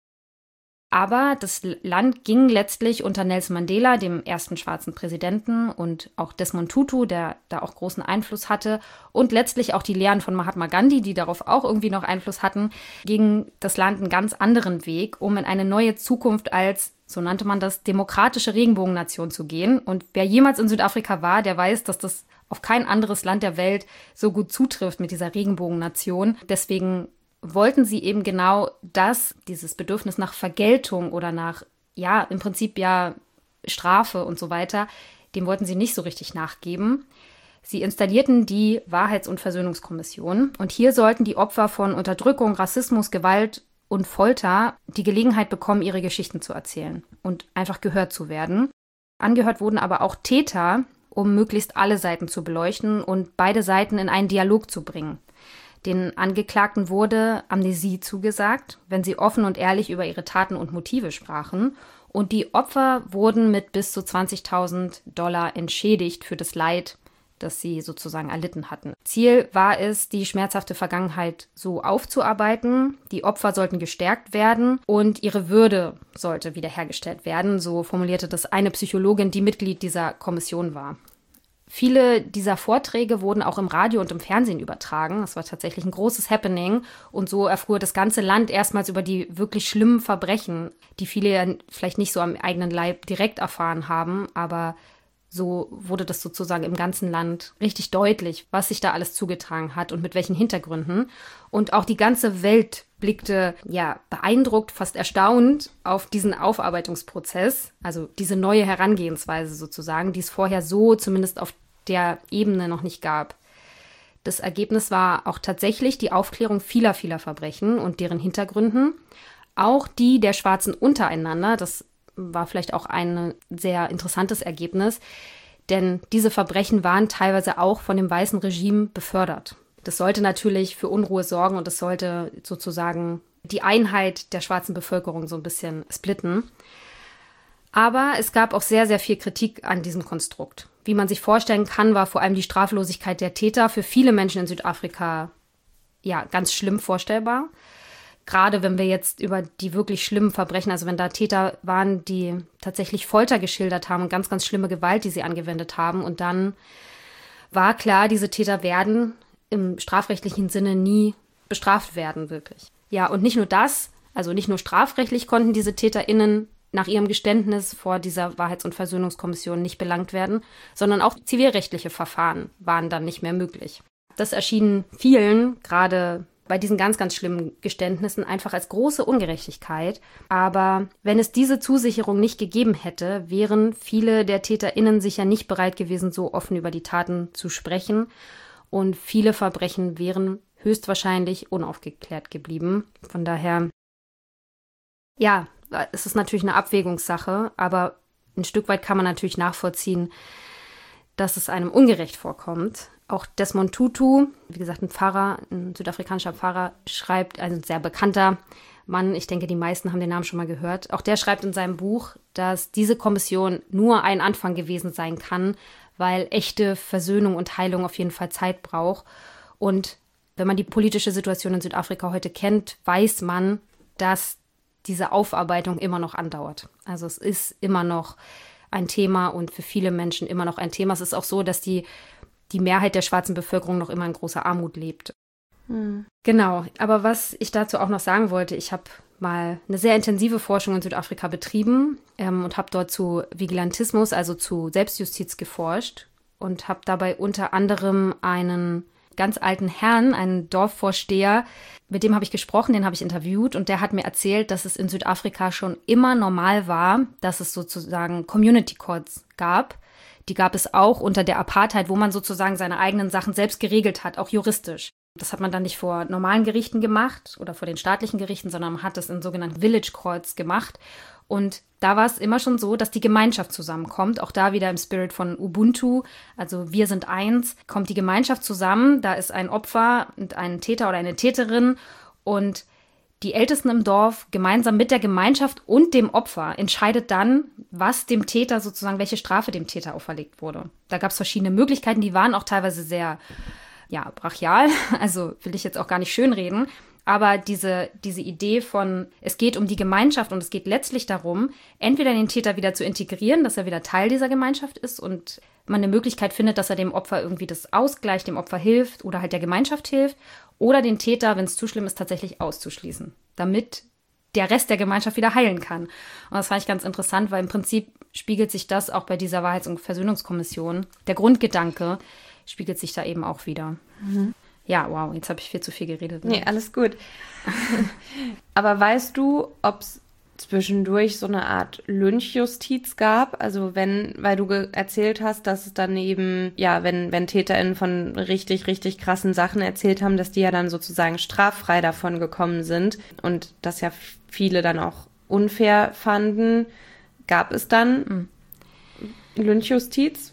Aber das Land ging letztlich unter Nelson Mandela, dem ersten schwarzen Präsidenten, und auch Desmond Tutu, der da auch großen Einfluss hatte, und letztlich auch die Lehren von Mahatma Gandhi, die darauf auch irgendwie noch Einfluss hatten, ging das Land einen ganz anderen Weg, um in eine neue Zukunft als, so nannte man das, demokratische Regenbogennation zu gehen. Und wer jemals in Südafrika war, der weiß, dass das auf kein anderes Land der Welt so gut zutrifft mit dieser Regenbogennation. Deswegen wollten sie eben genau das, dieses Bedürfnis nach Vergeltung oder nach, ja, im Prinzip ja Strafe und so weiter, dem wollten sie nicht so richtig nachgeben. Sie installierten die Wahrheits- und Versöhnungskommission und hier sollten die Opfer von Unterdrückung, Rassismus, Gewalt und Folter die Gelegenheit bekommen, ihre Geschichten zu erzählen und einfach gehört zu werden. Angehört wurden aber auch Täter, um möglichst alle Seiten zu beleuchten und beide Seiten in einen Dialog zu bringen. Den Angeklagten wurde Amnesie zugesagt, wenn sie offen und ehrlich über ihre Taten und Motive sprachen. Und die Opfer wurden mit bis zu zwanzigtausend Dollar entschädigt für das Leid, das sie sozusagen erlitten hatten. Ziel war es, die schmerzhafte Vergangenheit so aufzuarbeiten. Die Opfer sollten gestärkt werden und ihre Würde sollte wiederhergestellt werden. So formulierte das eine Psychologin, die Mitglied dieser Kommission war. Viele dieser Vorträge wurden auch im Radio und im Fernsehen übertragen. Das war tatsächlich ein großes Happening. Und so erfuhr das ganze Land erstmals über die wirklich schlimmen Verbrechen, die viele ja vielleicht nicht so am eigenen Leib direkt erfahren haben. Aber so wurde das sozusagen im ganzen Land richtig deutlich, was sich da alles zugetragen hat und mit welchen Hintergründen. Und auch die ganze Welt blickte ja beeindruckt, fast erstaunt auf diesen Aufarbeitungsprozess, also diese neue Herangehensweise sozusagen, die es vorher so zumindest auf der Ebene noch nicht gab. Das Ergebnis war auch tatsächlich die Aufklärung vieler, vieler Verbrechen und deren Hintergründen, auch die der Schwarzen untereinander. Das war vielleicht auch ein sehr interessantes Ergebnis, denn diese Verbrechen waren teilweise auch von dem weißen Regime befördert. Das sollte natürlich für Unruhe sorgen und es sollte sozusagen die Einheit der schwarzen Bevölkerung so ein bisschen splitten. Aber es gab auch sehr, sehr viel Kritik an diesem Konstrukt. Wie man sich vorstellen kann, war vor allem die Straflosigkeit der Täter für viele Menschen in Südafrika ja ganz schlimm vorstellbar. Gerade wenn wir jetzt über die wirklich schlimmen Verbrechen, also wenn da Täter waren, die tatsächlich Folter geschildert haben und ganz, ganz schlimme Gewalt, die sie angewendet haben. Und dann war klar, diese Täter werden im strafrechtlichen Sinne nie bestraft werden, wirklich. Ja, und nicht nur das, also nicht nur strafrechtlich konnten diese TäterInnen nach ihrem Geständnis vor dieser Wahrheits- und Versöhnungskommission nicht belangt werden, sondern auch zivilrechtliche Verfahren waren dann nicht mehr möglich. Das erschien vielen, gerade bei diesen ganz, ganz schlimmen Geständnissen, einfach als große Ungerechtigkeit. Aber wenn es diese Zusicherung nicht gegeben hätte, wären viele der TäterInnen sicher nicht bereit gewesen, so offen über die Taten zu sprechen. Und viele Verbrechen wären höchstwahrscheinlich unaufgeklärt geblieben. Von daher, ja, es ist natürlich eine Abwägungssache, aber ein Stück weit kann man natürlich nachvollziehen, dass es einem ungerecht vorkommt. Auch Desmond Tutu, wie gesagt, ein Pfarrer, ein südafrikanischer Pfarrer, schreibt, also ein sehr bekannter Mann, ich denke, die meisten haben den Namen schon mal gehört, auch der schreibt in seinem Buch, dass diese Kommission nur ein Anfang gewesen sein kann, weil echte Versöhnung und Heilung auf jeden Fall Zeit braucht. Und wenn man die politische Situation in Südafrika heute kennt, weiß man, dass diese Aufarbeitung immer noch andauert. Also es ist immer noch ein Thema und für viele Menschen immer noch ein Thema. Es ist auch so, dass die die Mehrheit der schwarzen Bevölkerung noch immer in großer Armut lebt. Hm. Genau, aber was ich dazu auch noch sagen wollte, ich habe mal eine sehr intensive Forschung in Südafrika betrieben ähm, und habe dort zu Vigilantismus, also zu Selbstjustiz geforscht und habe dabei unter anderem einen ganz alten Herrn, einen Dorfvorsteher, mit dem habe ich gesprochen, den habe ich interviewt und der hat mir erzählt, dass es in Südafrika schon immer normal war, dass es sozusagen Community Courts gab. Die gab es auch unter der Apartheid, wo man sozusagen seine eigenen Sachen selbst geregelt hat, auch juristisch. Das hat man dann nicht vor normalen Gerichten gemacht oder vor den staatlichen Gerichten, sondern man hat es in sogenannten Village Courts gemacht. Und da war es immer schon so, dass die Gemeinschaft zusammenkommt. Auch da wieder im Spirit von Ubuntu, also wir sind eins, kommt die Gemeinschaft zusammen. Da ist ein Opfer und ein Täter oder eine Täterin und die Ältesten im Dorf gemeinsam mit der Gemeinschaft und dem Opfer entscheidet dann, was dem Täter sozusagen, welche Strafe dem Täter auferlegt wurde. Da gab es verschiedene Möglichkeiten, die waren auch teilweise sehr, ja, brachial. Also will ich jetzt auch gar nicht schönreden. Aber diese, diese Idee von, es geht um die Gemeinschaft und es geht letztlich darum, entweder den Täter wieder zu integrieren, dass er wieder Teil dieser Gemeinschaft ist und man eine Möglichkeit findet, dass er dem Opfer irgendwie das ausgleicht, dem Opfer hilft oder halt der Gemeinschaft hilft, oder den Täter, wenn es zu schlimm ist, tatsächlich auszuschließen, damit der Rest der Gemeinschaft wieder heilen kann. Und das fand ich ganz interessant, weil im Prinzip spiegelt sich das auch bei dieser Wahrheits- und Versöhnungskommission. Der Grundgedanke spiegelt sich da eben auch wieder. Mhm. Ja, wow, jetzt habe ich viel zu viel geredet. Ne? Nee, alles gut. Aber weißt du, ob es zwischendurch so eine Art Lynchjustiz gab? Also wenn, weil du ge- erzählt hast, dass es dann eben, ja, wenn, wenn TäterInnen von richtig, richtig krassen Sachen erzählt haben, dass die ja dann sozusagen straffrei davon gekommen sind und das ja viele dann auch unfair fanden. Gab es dann mhm. Lynchjustiz?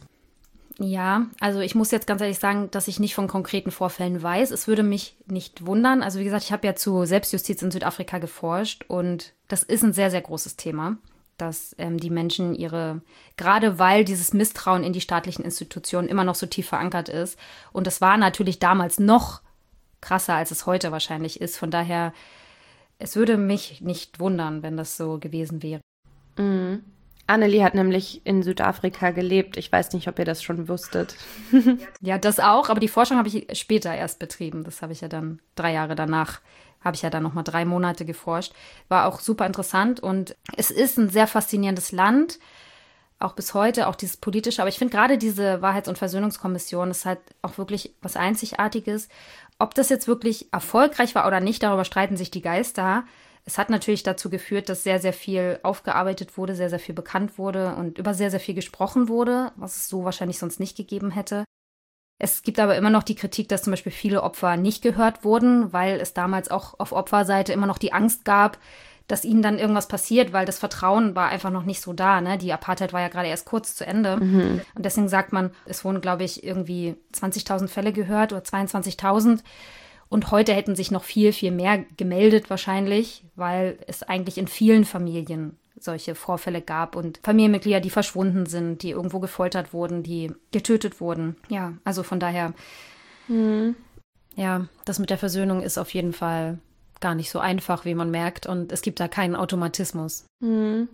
Ja, also ich muss jetzt ganz ehrlich sagen, dass ich nicht von konkreten Vorfällen weiß. Es würde mich nicht wundern. Also wie gesagt, ich habe ja zu Selbstjustiz in Südafrika geforscht und das ist ein sehr, sehr großes Thema, dass ähm, die Menschen ihre, gerade weil dieses Misstrauen in die staatlichen Institutionen immer noch so tief verankert ist und das war natürlich damals noch krasser, als es heute wahrscheinlich ist. Von daher, es würde mich nicht wundern, wenn das so gewesen wäre. Mhm. Annelie hat nämlich in Südafrika gelebt. Ich weiß nicht, ob ihr das schon wusstet. Ja, das auch, aber die Forschung habe ich später erst betrieben. Das habe ich ja dann drei Jahre danach, habe ich ja dann nochmal drei Monate geforscht. War auch super interessant und es ist ein sehr faszinierendes Land, auch bis heute, auch dieses Politische. Aber ich finde gerade diese Wahrheits- und Versöhnungskommission ist halt auch wirklich was Einzigartiges. Ob das jetzt wirklich erfolgreich war oder nicht, darüber streiten sich die Geister. Es hat natürlich dazu geführt, dass sehr, sehr viel aufgearbeitet wurde, sehr, sehr viel bekannt wurde und über sehr, sehr viel gesprochen wurde, was es so wahrscheinlich sonst nicht gegeben hätte. Es gibt aber immer noch die Kritik, dass zum Beispiel viele Opfer nicht gehört wurden, weil es damals auch auf Opferseite immer noch die Angst gab, dass ihnen dann irgendwas passiert, weil das Vertrauen war einfach noch nicht so da. Ne? Die Apartheid war ja gerade erst kurz zu Ende. Mhm. Und deswegen sagt man, es wurden, glaube ich, irgendwie zwanzigtausend Fälle gehört oder zweiundzwanzigtausend. Und heute hätten sich noch viel, viel mehr gemeldet wahrscheinlich, weil es eigentlich in vielen Familien solche Vorfälle gab und Familienmitglieder, die verschwunden sind, die irgendwo gefoltert wurden, die getötet wurden. Ja, also von daher, mhm. ja, das mit der Versöhnung ist auf jeden Fall gar nicht so einfach, wie man merkt. Und es gibt da keinen Automatismus. Mhm.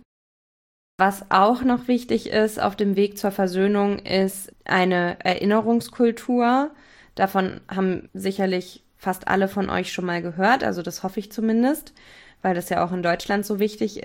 Was auch noch wichtig ist auf dem Weg zur Versöhnung, ist eine Erinnerungskultur. Davon haben sicherlich fast alle von euch schon mal gehört, also das hoffe ich zumindest, weil das ja auch in Deutschland so wichtig ist.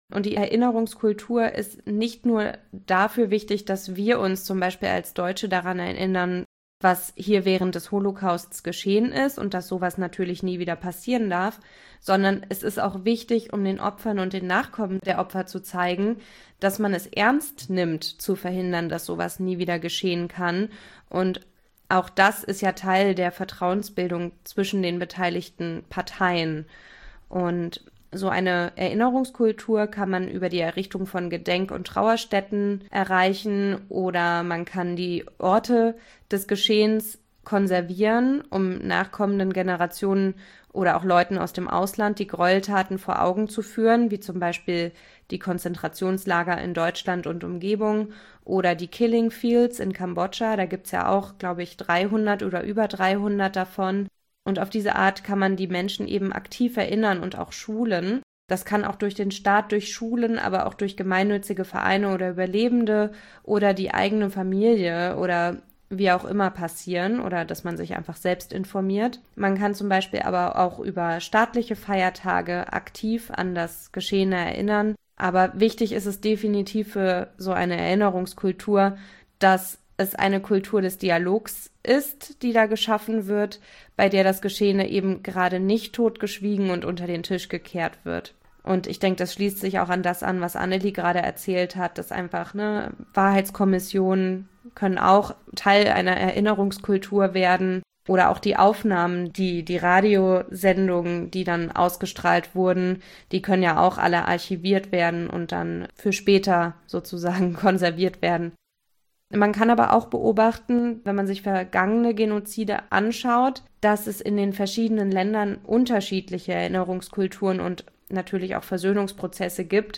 Und die Erinnerungskultur ist nicht nur dafür wichtig, dass wir uns zum Beispiel als Deutsche daran erinnern, was hier während des Holocausts geschehen ist und dass sowas natürlich nie wieder passieren darf, sondern es ist auch wichtig, um den Opfern und den Nachkommen der Opfer zu zeigen, dass man es ernst nimmt, zu verhindern, dass sowas nie wieder geschehen kann. Und auch das ist ja Teil der Vertrauensbildung zwischen den beteiligten Parteien. Und so eine Erinnerungskultur kann man über die Errichtung von Gedenk- und Trauerstätten erreichen oder man kann die Orte des Geschehens konservieren, um nachkommenden Generationen oder auch Leuten aus dem Ausland die Gräueltaten vor Augen zu führen, wie zum Beispiel die Konzentrationslager in Deutschland und Umgebung oder die Killing Fields in Kambodscha. Da gibt's ja auch, glaube ich, dreihundert oder über dreihundert davon. Und auf diese Art kann man die Menschen eben aktiv erinnern und auch schulen. Das kann auch durch den Staat, durch Schulen, aber auch durch gemeinnützige Vereine oder Überlebende oder die eigene Familie oder wie auch immer passieren oder dass man sich einfach selbst informiert. Man kann zum Beispiel aber auch über staatliche Feiertage aktiv an das Geschehene erinnern. Aber wichtig ist es definitiv für so eine Erinnerungskultur, dass es eine Kultur des Dialogs ist, die da geschaffen wird, bei der das Geschehene eben gerade nicht totgeschwiegen und unter den Tisch gekehrt wird. Und ich denke, das schließt sich auch an das an, was Annelie gerade erzählt hat, dass einfach ne, Wahrheitskommissionen können auch Teil einer Erinnerungskultur werden oder auch die Aufnahmen, die die Radiosendungen, die dann ausgestrahlt wurden, die können ja auch alle archiviert werden und dann für später sozusagen konserviert werden. Man kann aber auch beobachten, wenn man sich vergangene Genozide anschaut, dass es in den verschiedenen Ländern unterschiedliche Erinnerungskulturen und natürlich auch Versöhnungsprozesse gibt.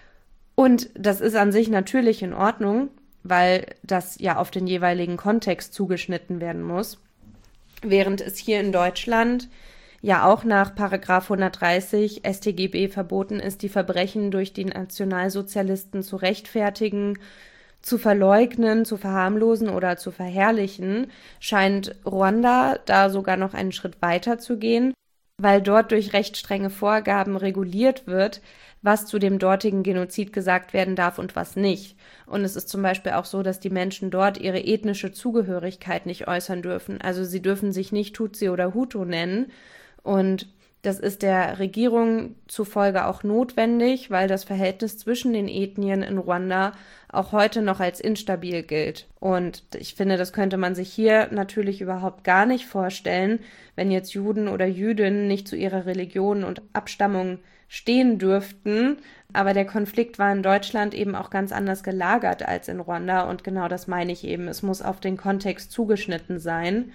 Und das ist an sich natürlich in Ordnung, weil das ja auf den jeweiligen Kontext zugeschnitten werden muss. Während es hier in Deutschland ja auch nach Paragraph hundertdreißig S t G B verboten ist, die Verbrechen durch die Nationalsozialisten zu rechtfertigen, zu verleugnen, zu verharmlosen oder zu verherrlichen, scheint Ruanda da sogar noch einen Schritt weiter zu gehen, weil dort durch recht strenge Vorgaben reguliert wird, was zu dem dortigen Genozid gesagt werden darf und was nicht. Und es ist zum Beispiel auch so, dass die Menschen dort ihre ethnische Zugehörigkeit nicht äußern dürfen. Also sie dürfen sich nicht Tutsi oder Hutu nennen. Und das ist der Regierung zufolge auch notwendig, weil das Verhältnis zwischen den Ethnien in Ruanda auch heute noch als instabil gilt. Und ich finde, das könnte man sich hier natürlich überhaupt gar nicht vorstellen, wenn jetzt Juden oder Jüdinnen nicht zu ihrer Religion und Abstammung stehen dürften. Aber der Konflikt war in Deutschland eben auch ganz anders gelagert als in Ruanda. Und genau das meine ich eben. Es muss auf den Kontext zugeschnitten sein.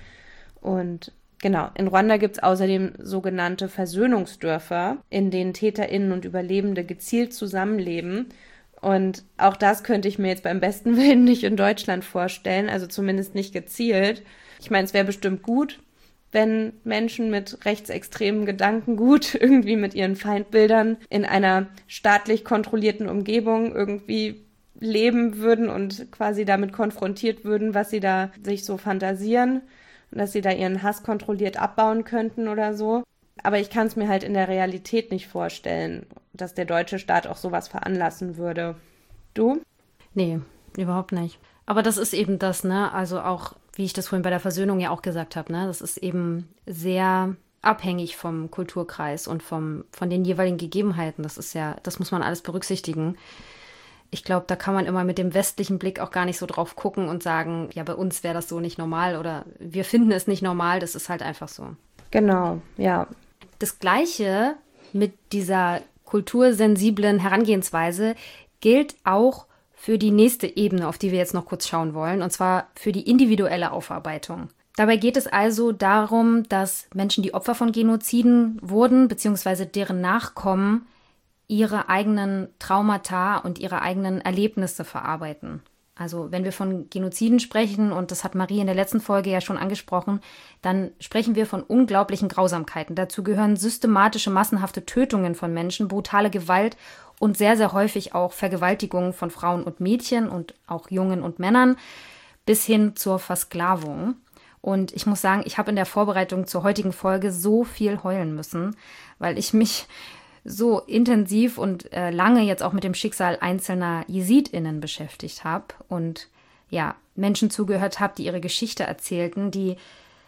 Und genau, in Ruanda gibt es außerdem sogenannte Versöhnungsdörfer, in denen TäterInnen und Überlebende gezielt zusammenleben. Und auch das könnte ich mir jetzt beim besten Willen nicht in Deutschland vorstellen, also zumindest nicht gezielt. Ich meine, es wäre bestimmt gut, wenn Menschen mit rechtsextremen Gedankengut irgendwie mit ihren Feindbildern in einer staatlich kontrollierten Umgebung irgendwie leben würden und quasi damit konfrontiert würden, was sie da sich so fantasieren und dass sie da ihren Hass kontrolliert abbauen könnten oder so. Aber ich kann es mir halt in der Realität nicht vorstellen, dass der deutsche Staat auch sowas veranlassen würde. Du? Nee, überhaupt nicht. Aber das ist eben das, ne? Also auch, wie ich das vorhin bei der Versöhnung ja auch gesagt habe, ne? Das ist eben sehr abhängig vom Kulturkreis und vom, von den jeweiligen Gegebenheiten. Das ist ja, das muss man alles berücksichtigen. Ich glaube, da kann man immer mit dem westlichen Blick auch gar nicht so drauf gucken und sagen, ja, bei uns wäre das so nicht normal oder wir finden es nicht normal, das ist halt einfach so. Genau, ja. Das Gleiche mit dieser kultursensiblen Herangehensweise gilt auch für die nächste Ebene, auf die wir jetzt noch kurz schauen wollen, und zwar für die individuelle Aufarbeitung. Dabei geht es also darum, dass Menschen, die Opfer von Genoziden wurden, beziehungsweise deren Nachkommen, ihre eigenen Traumata und ihre eigenen Erlebnisse verarbeiten. Also wenn wir von Genoziden sprechen, und das hat Marie in der letzten Folge ja schon angesprochen, dann sprechen wir von unglaublichen Grausamkeiten. Dazu gehören systematische, massenhafte Tötungen von Menschen, brutale Gewalt und sehr, sehr häufig auch Vergewaltigungen von Frauen und Mädchen und auch Jungen und Männern bis hin zur Versklavung. Und ich muss sagen, ich habe in der Vorbereitung zur heutigen Folge so viel heulen müssen, weil ich mich so intensiv und äh, lange jetzt auch mit dem Schicksal einzelner JesidInnen beschäftigt habe und ja, Menschen zugehört habe, die ihre Geschichte erzählten, die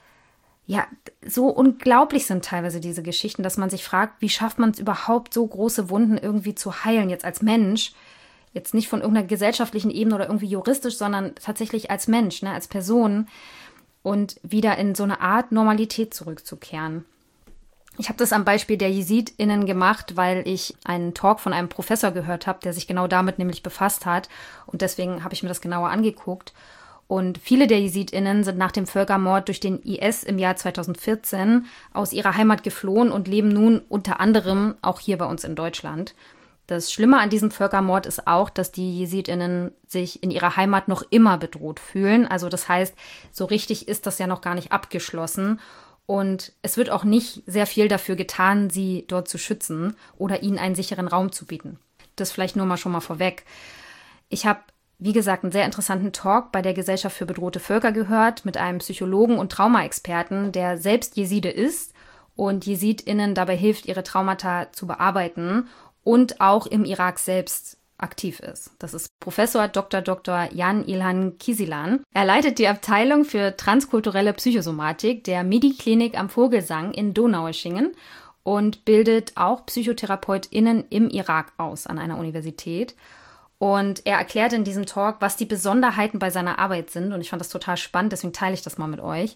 ja so unglaublich sind teilweise diese Geschichten, dass man sich fragt, wie schafft man es überhaupt, so große Wunden irgendwie zu heilen, jetzt als Mensch, jetzt nicht von irgendeiner gesellschaftlichen Ebene oder irgendwie juristisch, sondern tatsächlich als Mensch, ne, als Person und wieder in so eine Art Normalität zurückzukehren. Ich habe das am Beispiel der JesidInnen gemacht, weil ich einen Talk von einem Professor gehört habe, der sich genau damit nämlich befasst hat. Und deswegen habe ich mir das genauer angeguckt. Und viele der JesidInnen sind nach dem Völkermord durch den I S im Jahr zweitausendvierzehn aus ihrer Heimat geflohen und leben nun unter anderem auch hier bei uns in Deutschland. Das Schlimme an diesem Völkermord ist auch, dass die JesidInnen sich in ihrer Heimat noch immer bedroht fühlen. Also das heißt, so richtig ist das ja noch gar nicht abgeschlossen. Und es wird auch nicht sehr viel dafür getan, sie dort zu schützen oder ihnen einen sicheren Raum zu bieten. Das vielleicht nur mal schon mal vorweg. Ich habe, wie gesagt, einen sehr interessanten Talk bei der Gesellschaft für bedrohte Völker gehört mit einem Psychologen und Traumaexperten, der selbst Jeside ist und JesidInnen dabei hilft, ihre Traumata zu bearbeiten und auch im Irak selbst aktiv ist. Das ist Professor Doktor Doktor Jan Ilhan Kisilan. Er leitet die Abteilung für transkulturelle Psychosomatik der Medi-Klinik am Vogelsang in Donaueschingen und bildet auch PsychotherapeutInnen im Irak aus an einer Universität. Und er erklärt in diesem Talk, was die Besonderheiten bei seiner Arbeit sind. Und ich fand das total spannend, deswegen teile ich das mal mit euch.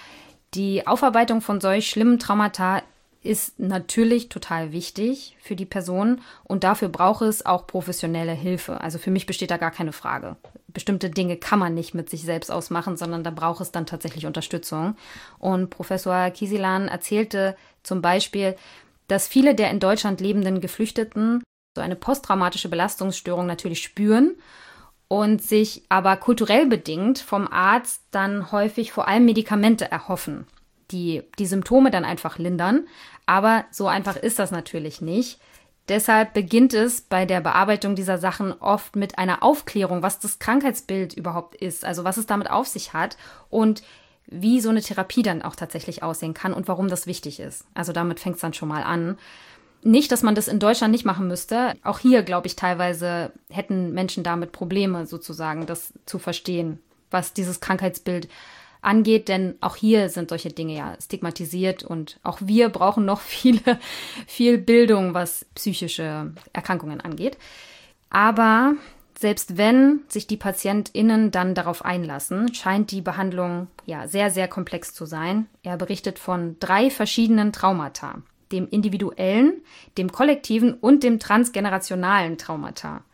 Die Aufarbeitung von solch schlimmen Traumata ist natürlich total wichtig für die Person und dafür braucht es auch professionelle Hilfe. Also für mich besteht da gar keine Frage. Bestimmte Dinge kann man nicht mit sich selbst ausmachen, sondern da braucht es dann tatsächlich Unterstützung. Und Professor Kisilan erzählte zum Beispiel, dass viele der in Deutschland lebenden Geflüchteten so eine posttraumatische Belastungsstörung natürlich spüren und sich aber kulturell bedingt vom Arzt dann häufig vor allem Medikamente erhoffen, die die Symptome dann einfach lindern. Aber so einfach ist das natürlich nicht. Deshalb beginnt es bei der Bearbeitung dieser Sachen oft mit einer Aufklärung, was das Krankheitsbild überhaupt ist, also was es damit auf sich hat und wie so eine Therapie dann auch tatsächlich aussehen kann und warum das wichtig ist. Also damit fängt es dann schon mal an. Nicht, dass man das in Deutschland nicht machen müsste. Auch hier, glaube ich, teilweise hätten Menschen damit Probleme sozusagen, das zu verstehen, was dieses Krankheitsbild angeht, denn auch hier sind solche Dinge ja stigmatisiert und auch wir brauchen noch viele, viel Bildung, was psychische Erkrankungen angeht. Aber selbst wenn sich die PatientInnen dann darauf einlassen, scheint die Behandlung ja sehr, sehr komplex zu sein. Er berichtet von drei verschiedenen Traumata, dem individuellen, dem kollektiven und dem transgenerationalen Traumata.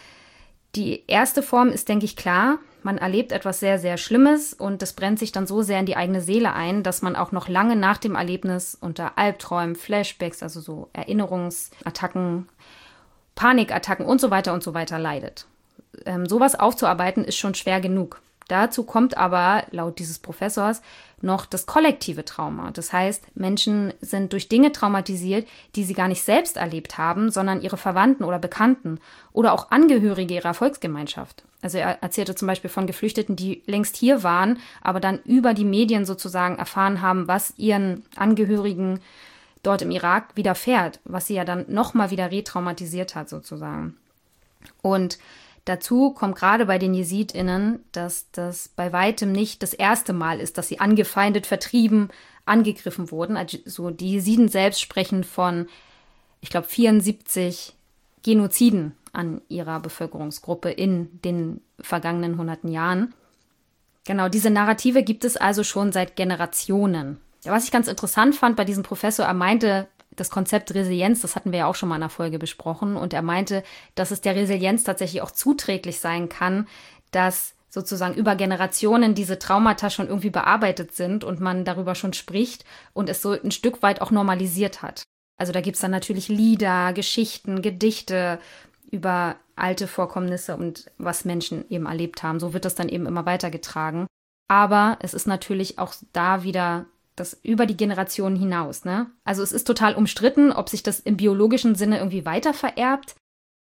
Die erste Form ist, denke ich, klar. Man erlebt etwas sehr, sehr Schlimmes und das brennt sich dann so sehr in die eigene Seele ein, dass man auch noch lange nach dem Erlebnis unter Albträumen, Flashbacks, also so Erinnerungsattacken, Panikattacken und so weiter und so weiter leidet. Ähm, sowas aufzuarbeiten ist schon schwer genug. Dazu kommt aber, laut dieses Professors, noch das kollektive Trauma. Das heißt, Menschen sind durch Dinge traumatisiert, die sie gar nicht selbst erlebt haben, sondern ihre Verwandten oder Bekannten oder auch Angehörige ihrer Volksgemeinschaft. Also er erzählte zum Beispiel von Geflüchteten, die längst hier waren, aber dann über die Medien sozusagen erfahren haben, was ihren Angehörigen dort im Irak widerfährt, was sie ja dann nochmal wieder retraumatisiert hat sozusagen. Und dazu kommt gerade bei den JesidInnen, dass das bei weitem nicht das erste Mal ist, dass sie angefeindet, vertrieben, angegriffen wurden. Also die Jesiden selbst sprechen von, ich glaube, vierundsiebzig Genoziden an ihrer Bevölkerungsgruppe in den vergangenen hunderten Jahren. Genau, diese Narrative gibt es also schon seit Generationen. Was ich ganz interessant fand bei diesem Professor, er meinte, das Konzept Resilienz, das hatten wir ja auch schon mal in einer Folge besprochen, und er meinte, dass es der Resilienz tatsächlich auch zuträglich sein kann, dass sozusagen über Generationen diese Traumata schon irgendwie bearbeitet sind und man darüber schon spricht und es so ein Stück weit auch normalisiert hat. Also da gibt es dann natürlich Lieder, Geschichten, Gedichte über alte Vorkommnisse und was Menschen eben erlebt haben. So wird das dann eben immer weitergetragen. Aber es ist natürlich auch da wieder das über die Generationen hinaus, ne? Also es ist total umstritten, ob sich das im biologischen Sinne irgendwie weiter vererbt.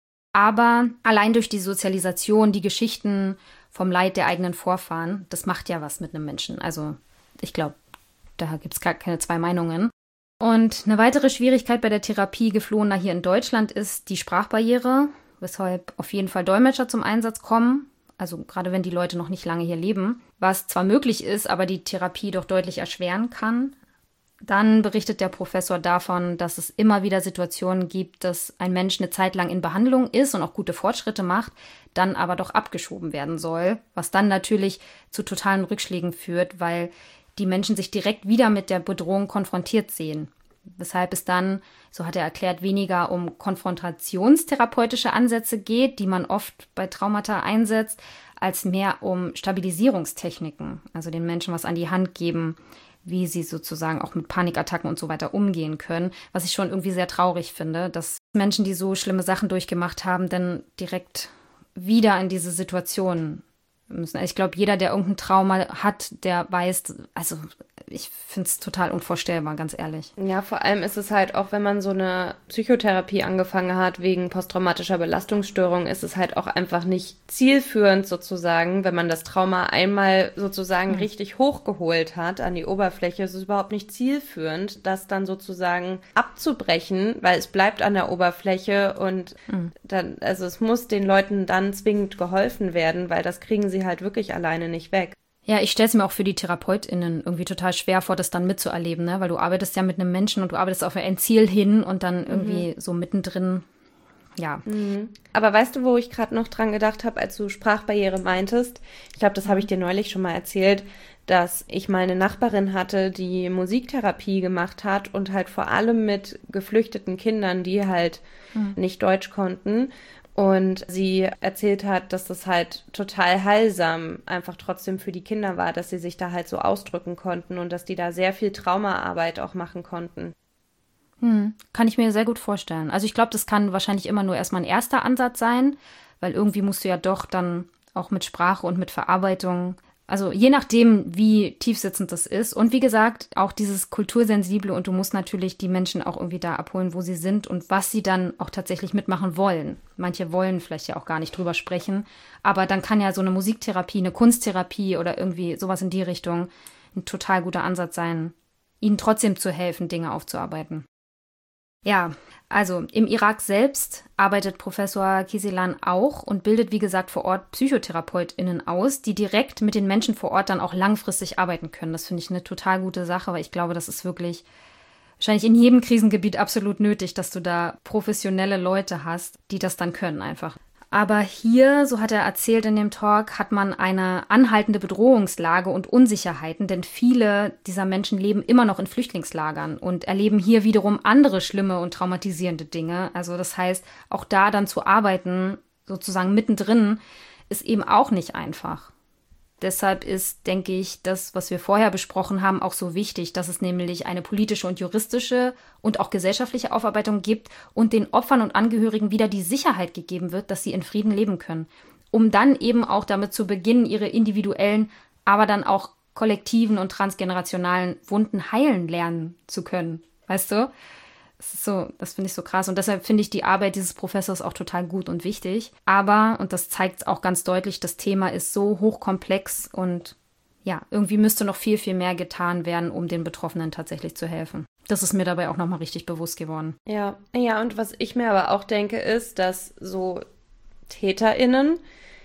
Aber allein durch die Sozialisation, die Geschichten vom Leid der eigenen Vorfahren, das macht ja was mit einem Menschen. Also ich glaube, da gibt es gar keine zwei Meinungen. Und eine weitere Schwierigkeit bei der Therapie Geflohener hier in Deutschland ist die Sprachbarriere, weshalb auf jeden Fall Dolmetscher zum Einsatz kommen. Also gerade wenn die Leute noch nicht lange hier leben, was zwar möglich ist, aber die Therapie doch deutlich erschweren kann. Dann berichtet der Professor davon, dass es immer wieder Situationen gibt, dass ein Mensch eine Zeit lang in Behandlung ist und auch gute Fortschritte macht, dann aber doch abgeschoben werden soll, was dann natürlich zu totalen Rückschlägen führt, weil die Menschen sich direkt wieder mit der Bedrohung konfrontiert sehen. Weshalb es dann, so hat er erklärt, weniger um konfrontationstherapeutische Ansätze geht, die man oft bei Traumata einsetzt, als mehr um Stabilisierungstechniken, also den Menschen was an die Hand geben, wie sie sozusagen auch mit Panikattacken und so weiter umgehen können, was ich schon irgendwie sehr traurig finde, dass Menschen, die so schlimme Sachen durchgemacht haben, dann direkt wieder in diese Situation müssen. Ich glaube, jeder, der irgendein Trauma hat, der weiß, also ich finde es total unvorstellbar, ganz ehrlich. Ja, vor allem ist es halt auch, wenn man so eine Psychotherapie angefangen hat wegen posttraumatischer Belastungsstörung, ist es halt auch einfach nicht zielführend sozusagen, wenn man das Trauma einmal sozusagen mhm. richtig hochgeholt hat an die Oberfläche, ist es überhaupt nicht zielführend, das dann sozusagen abzubrechen, weil es bleibt an der Oberfläche und mhm. dann, also es muss den Leuten dann zwingend geholfen werden, weil das kriegen sie halt wirklich alleine nicht weg. Ja, ich stelle es mir auch für die TherapeutInnen irgendwie total schwer vor, das dann mitzuerleben, ne? Weil du arbeitest ja mit einem Menschen und du arbeitest auf ein Ziel hin und dann irgendwie mhm. so mittendrin, ja. Mhm. Aber weißt du, wo ich gerade noch dran gedacht habe, als du Sprachbarriere meintest? Ich glaube, das habe ich dir neulich schon mal erzählt, dass ich mal eine Nachbarin hatte, die Musiktherapie gemacht hat und halt vor allem mit geflüchteten Kindern, die halt mhm. nicht Deutsch konnten. Und sie erzählt hat, dass das halt total heilsam einfach trotzdem für die Kinder war, dass sie sich da halt so ausdrücken konnten und dass die da sehr viel Traumaarbeit auch machen konnten. Hm, kann ich mir sehr gut vorstellen. Also ich glaube, das kann wahrscheinlich immer nur erstmal ein erster Ansatz sein, weil irgendwie musst du ja doch dann auch mit Sprache und mit Verarbeitung, also je nachdem, wie tiefsitzend das ist. Und wie gesagt, auch dieses Kultursensible und du musst natürlich die Menschen auch irgendwie da abholen, wo sie sind und was sie dann auch tatsächlich mitmachen wollen. Manche wollen vielleicht ja auch gar nicht drüber sprechen, aber dann kann ja so eine Musiktherapie, eine Kunsttherapie oder irgendwie sowas in die Richtung ein total guter Ansatz sein, ihnen trotzdem zu helfen, Dinge aufzuarbeiten. Ja, also im Irak selbst arbeitet Professor Kisilan auch und bildet, wie gesagt, vor Ort PsychotherapeutInnen aus, die direkt mit den Menschen vor Ort dann auch langfristig arbeiten können. Das finde ich eine total gute Sache, weil ich glaube, das ist wirklich wahrscheinlich in jedem Krisengebiet absolut nötig, dass du da professionelle Leute hast, die das dann können einfach. Aber hier, so hat er erzählt in dem Talk, hat man eine anhaltende Bedrohungslage und Unsicherheiten, denn viele dieser Menschen leben immer noch in Flüchtlingslagern und erleben hier wiederum andere schlimme und traumatisierende Dinge. Also das heißt, auch da dann zu arbeiten, sozusagen mittendrin, ist eben auch nicht einfach. Deshalb ist, denke ich, das, was wir vorher besprochen haben, auch so wichtig, dass es nämlich eine politische und juristische und auch gesellschaftliche Aufarbeitung gibt und den Opfern und Angehörigen wieder die Sicherheit gegeben wird, dass sie in Frieden leben können, um dann eben auch damit zu beginnen, ihre individuellen, aber dann auch kollektiven und transgenerationalen Wunden heilen lernen zu können. Weißt du? Das ist so, das finde ich so krass. Und deshalb finde ich die Arbeit dieses Professors auch total gut und wichtig. Aber, und das zeigt auch ganz deutlich, das Thema ist so hochkomplex und ja, irgendwie müsste noch viel, viel mehr getan werden, um den Betroffenen tatsächlich zu helfen. Das ist mir dabei auch nochmal richtig bewusst geworden. Ja, ja, und was ich mir aber auch denke, ist, dass so TäterInnen,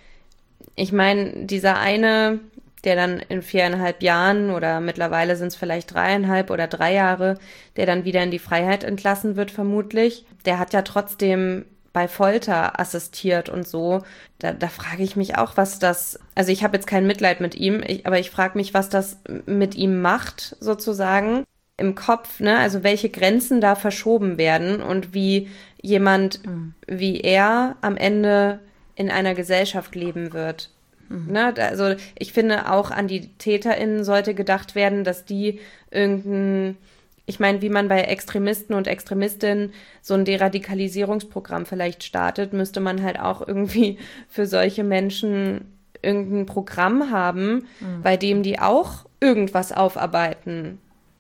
ich meine, dieser eine, der dann in viereinhalb Jahren oder mittlerweile sind es vielleicht dreieinhalb oder drei Jahre, der dann wieder in die Freiheit entlassen wird vermutlich, der hat ja trotzdem bei Folter assistiert und so. Da, da frage ich mich auch, was das, also ich habe jetzt kein Mitleid mit ihm, ich, aber ich frage mich, was das mit ihm macht sozusagen im Kopf, ne? Also welche Grenzen da verschoben werden und wie jemand mhm. wie er am Ende in einer Gesellschaft leben wird. Ne, also ich finde, auch an die TäterInnen sollte gedacht werden, dass die irgendein, ich meine, wie man bei Extremisten und Extremistinnen so ein Deradikalisierungsprogramm vielleicht startet, müsste man halt auch irgendwie für solche Menschen irgendein Programm haben, mhm. bei dem die auch irgendwas aufarbeiten.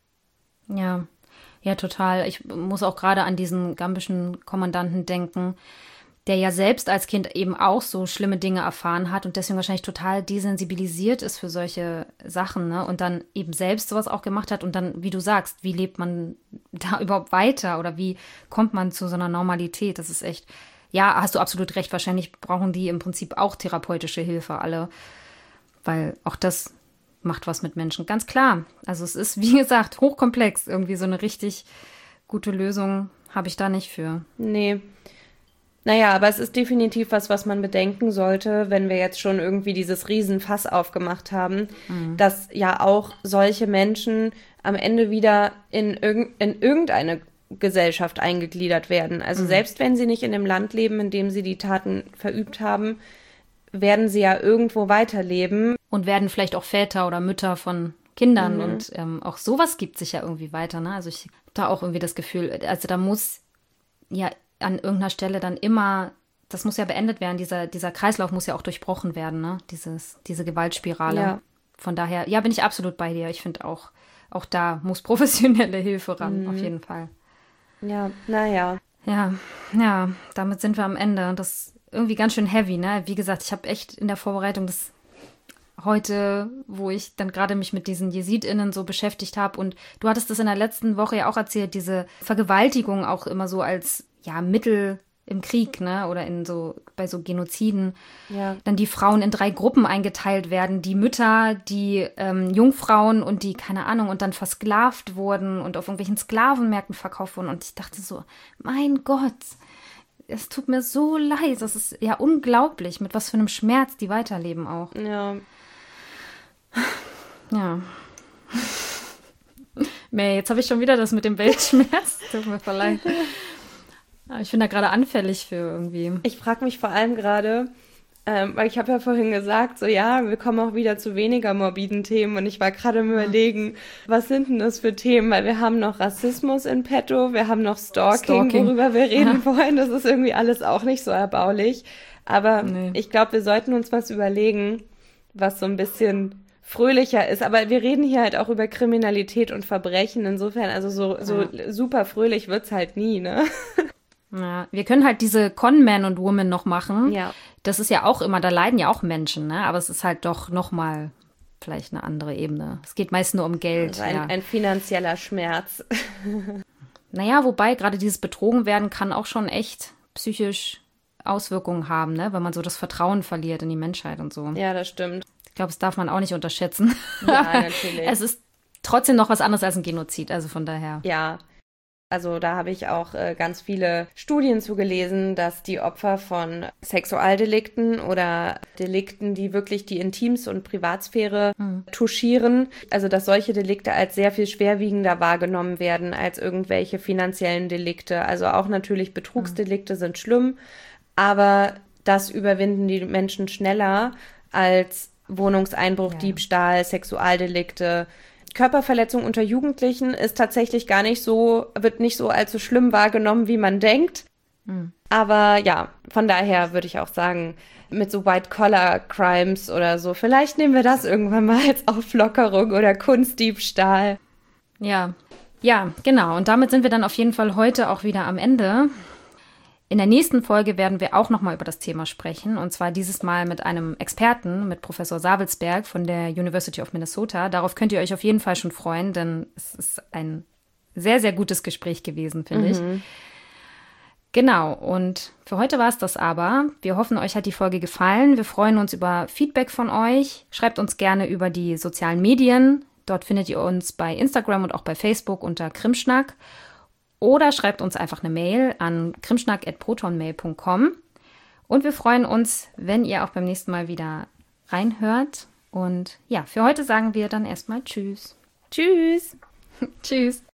Ja, ja, total. Ich muss auch gerade an diesen gambischen Kommandanten denken, der ja selbst als Kind eben auch so schlimme Dinge erfahren hat und deswegen wahrscheinlich total desensibilisiert ist für solche Sachen, ne? Und dann eben selbst sowas auch gemacht hat und dann, wie du sagst, wie lebt man da überhaupt weiter oder wie kommt man zu so einer Normalität? Das ist echt, ja, hast du absolut recht. Wahrscheinlich brauchen die im Prinzip auch therapeutische Hilfe alle, weil auch das macht was mit Menschen. Ganz klar. Also es ist, wie gesagt, hochkomplex. Irgendwie so eine richtig gute Lösung habe ich da nicht für. Nee. Naja, aber es ist definitiv was, was man bedenken sollte, wenn wir jetzt schon irgendwie dieses Riesenfass aufgemacht haben, mhm. dass ja auch solche Menschen am Ende wieder in, irg- in irgendeine Gesellschaft eingegliedert werden. Also mhm. selbst wenn sie nicht in dem Land leben, in dem sie die Taten verübt haben, werden sie ja irgendwo weiterleben. Und werden vielleicht auch Väter oder Mütter von Kindern. Mhm. Und ähm, auch sowas gibt sich ja irgendwie weiter. Ne? Also ich habe da auch irgendwie das Gefühl, also da muss ja an irgendeiner Stelle dann immer, das muss ja beendet werden, dieser, dieser Kreislauf muss ja auch durchbrochen werden, ne? Dieses, diese Gewaltspirale. Ja. Von daher, ja, bin ich absolut bei dir. Ich finde auch, auch da muss professionelle Hilfe ran, mhm. auf jeden Fall. Ja, naja. Ja, ja, damit sind wir am Ende. Das ist irgendwie ganz schön heavy, ne? Wie gesagt, ich habe echt in der Vorbereitung das heute, wo ich dann gerade mich mit diesen JesidInnen so beschäftigt habe, und du hattest das in der letzten Woche ja auch erzählt, diese Vergewaltigung auch immer so als ja, Mittel im Krieg, ne, oder in so, bei so Genoziden, ja. Dann die Frauen in drei Gruppen eingeteilt werden, die Mütter, die ähm, Jungfrauen und die, keine Ahnung, und dann versklavt wurden und auf irgendwelchen Sklavenmärkten verkauft wurden, und ich dachte so, mein Gott, es tut mir so leid, das ist ja unglaublich, mit was für einem Schmerz die weiterleben auch. Ja. Ja. Meh, jetzt habe ich schon wieder das mit dem Weltschmerz, tut mir voll leid. Ich bin da gerade anfällig für irgendwie. Ich frage mich vor allem gerade, ähm, weil ich habe ja vorhin gesagt, so ja, wir kommen auch wieder zu weniger morbiden Themen, und ich war gerade im Überlegen, was sind denn das für Themen, weil wir haben noch Rassismus in petto, wir haben noch Stalking, Stalking. worüber wir reden ja. wollen, das ist irgendwie alles auch nicht so erbaulich, aber nee. Ich glaube, wir sollten uns was überlegen, was so ein bisschen fröhlicher ist, aber wir reden hier halt auch über Kriminalität und Verbrechen, insofern, also so, so ja. super fröhlich wird's halt nie, ne? Ja, wir können halt diese Con-Man und Woman noch machen. Ja. Das ist ja auch immer, da leiden ja auch Menschen, ne? Aber es ist halt doch nochmal vielleicht eine andere Ebene. Es geht meist nur um Geld. Also ein, ja. ein finanzieller Schmerz. Naja, wobei gerade dieses Betrogenwerden kann auch schon echt psychisch Auswirkungen haben, ne? Wenn man so das Vertrauen verliert in die Menschheit und so. Ja, das stimmt. Ich glaube, das darf man auch nicht unterschätzen. Ja, natürlich. Es ist trotzdem noch was anderes als ein Genozid, also von daher. Ja. Also da habe ich auch äh, ganz viele Studien zugelesen, dass die Opfer von Sexualdelikten oder Delikten, die wirklich die Intims- und Privatsphäre hm. touchieren, also dass solche Delikte als sehr viel schwerwiegender wahrgenommen werden als irgendwelche finanziellen Delikte. Also auch natürlich Betrugsdelikte hm. sind schlimm, aber das überwinden die Menschen schneller als Wohnungseinbruch, ja. Diebstahl, Sexualdelikte. Körperverletzung unter Jugendlichen ist tatsächlich gar nicht so, wird nicht so allzu schlimm wahrgenommen, wie man denkt. Mhm. Aber ja, von daher würde ich auch sagen, mit so White-Collar-Crimes oder so, vielleicht nehmen wir das irgendwann mal als Auflockerung oder Kunstdiebstahl. Ja, ja, genau. Und damit sind wir dann auf jeden Fall heute auch wieder am Ende. In der nächsten Folge werden wir auch nochmal über das Thema sprechen, und zwar dieses Mal mit einem Experten, mit Professor Savelsberg von der University of Minnesota. Darauf könnt ihr euch auf jeden Fall schon freuen, denn es ist ein sehr, sehr gutes Gespräch gewesen, finde mhm. ich. Genau, und für heute war es das aber. Wir hoffen, euch hat die Folge gefallen. Wir freuen uns über Feedback von euch. Schreibt uns gerne über die sozialen Medien. Dort findet ihr uns bei Instagram und auch bei Facebook unter Krimschnack. Oder schreibt uns einfach eine Mail an krimschnack at protonmail punkt com. Und wir freuen uns, wenn ihr auch beim nächsten Mal wieder reinhört. Und ja, für heute sagen wir dann erstmal Tschüss. Tschüss. Tschüss.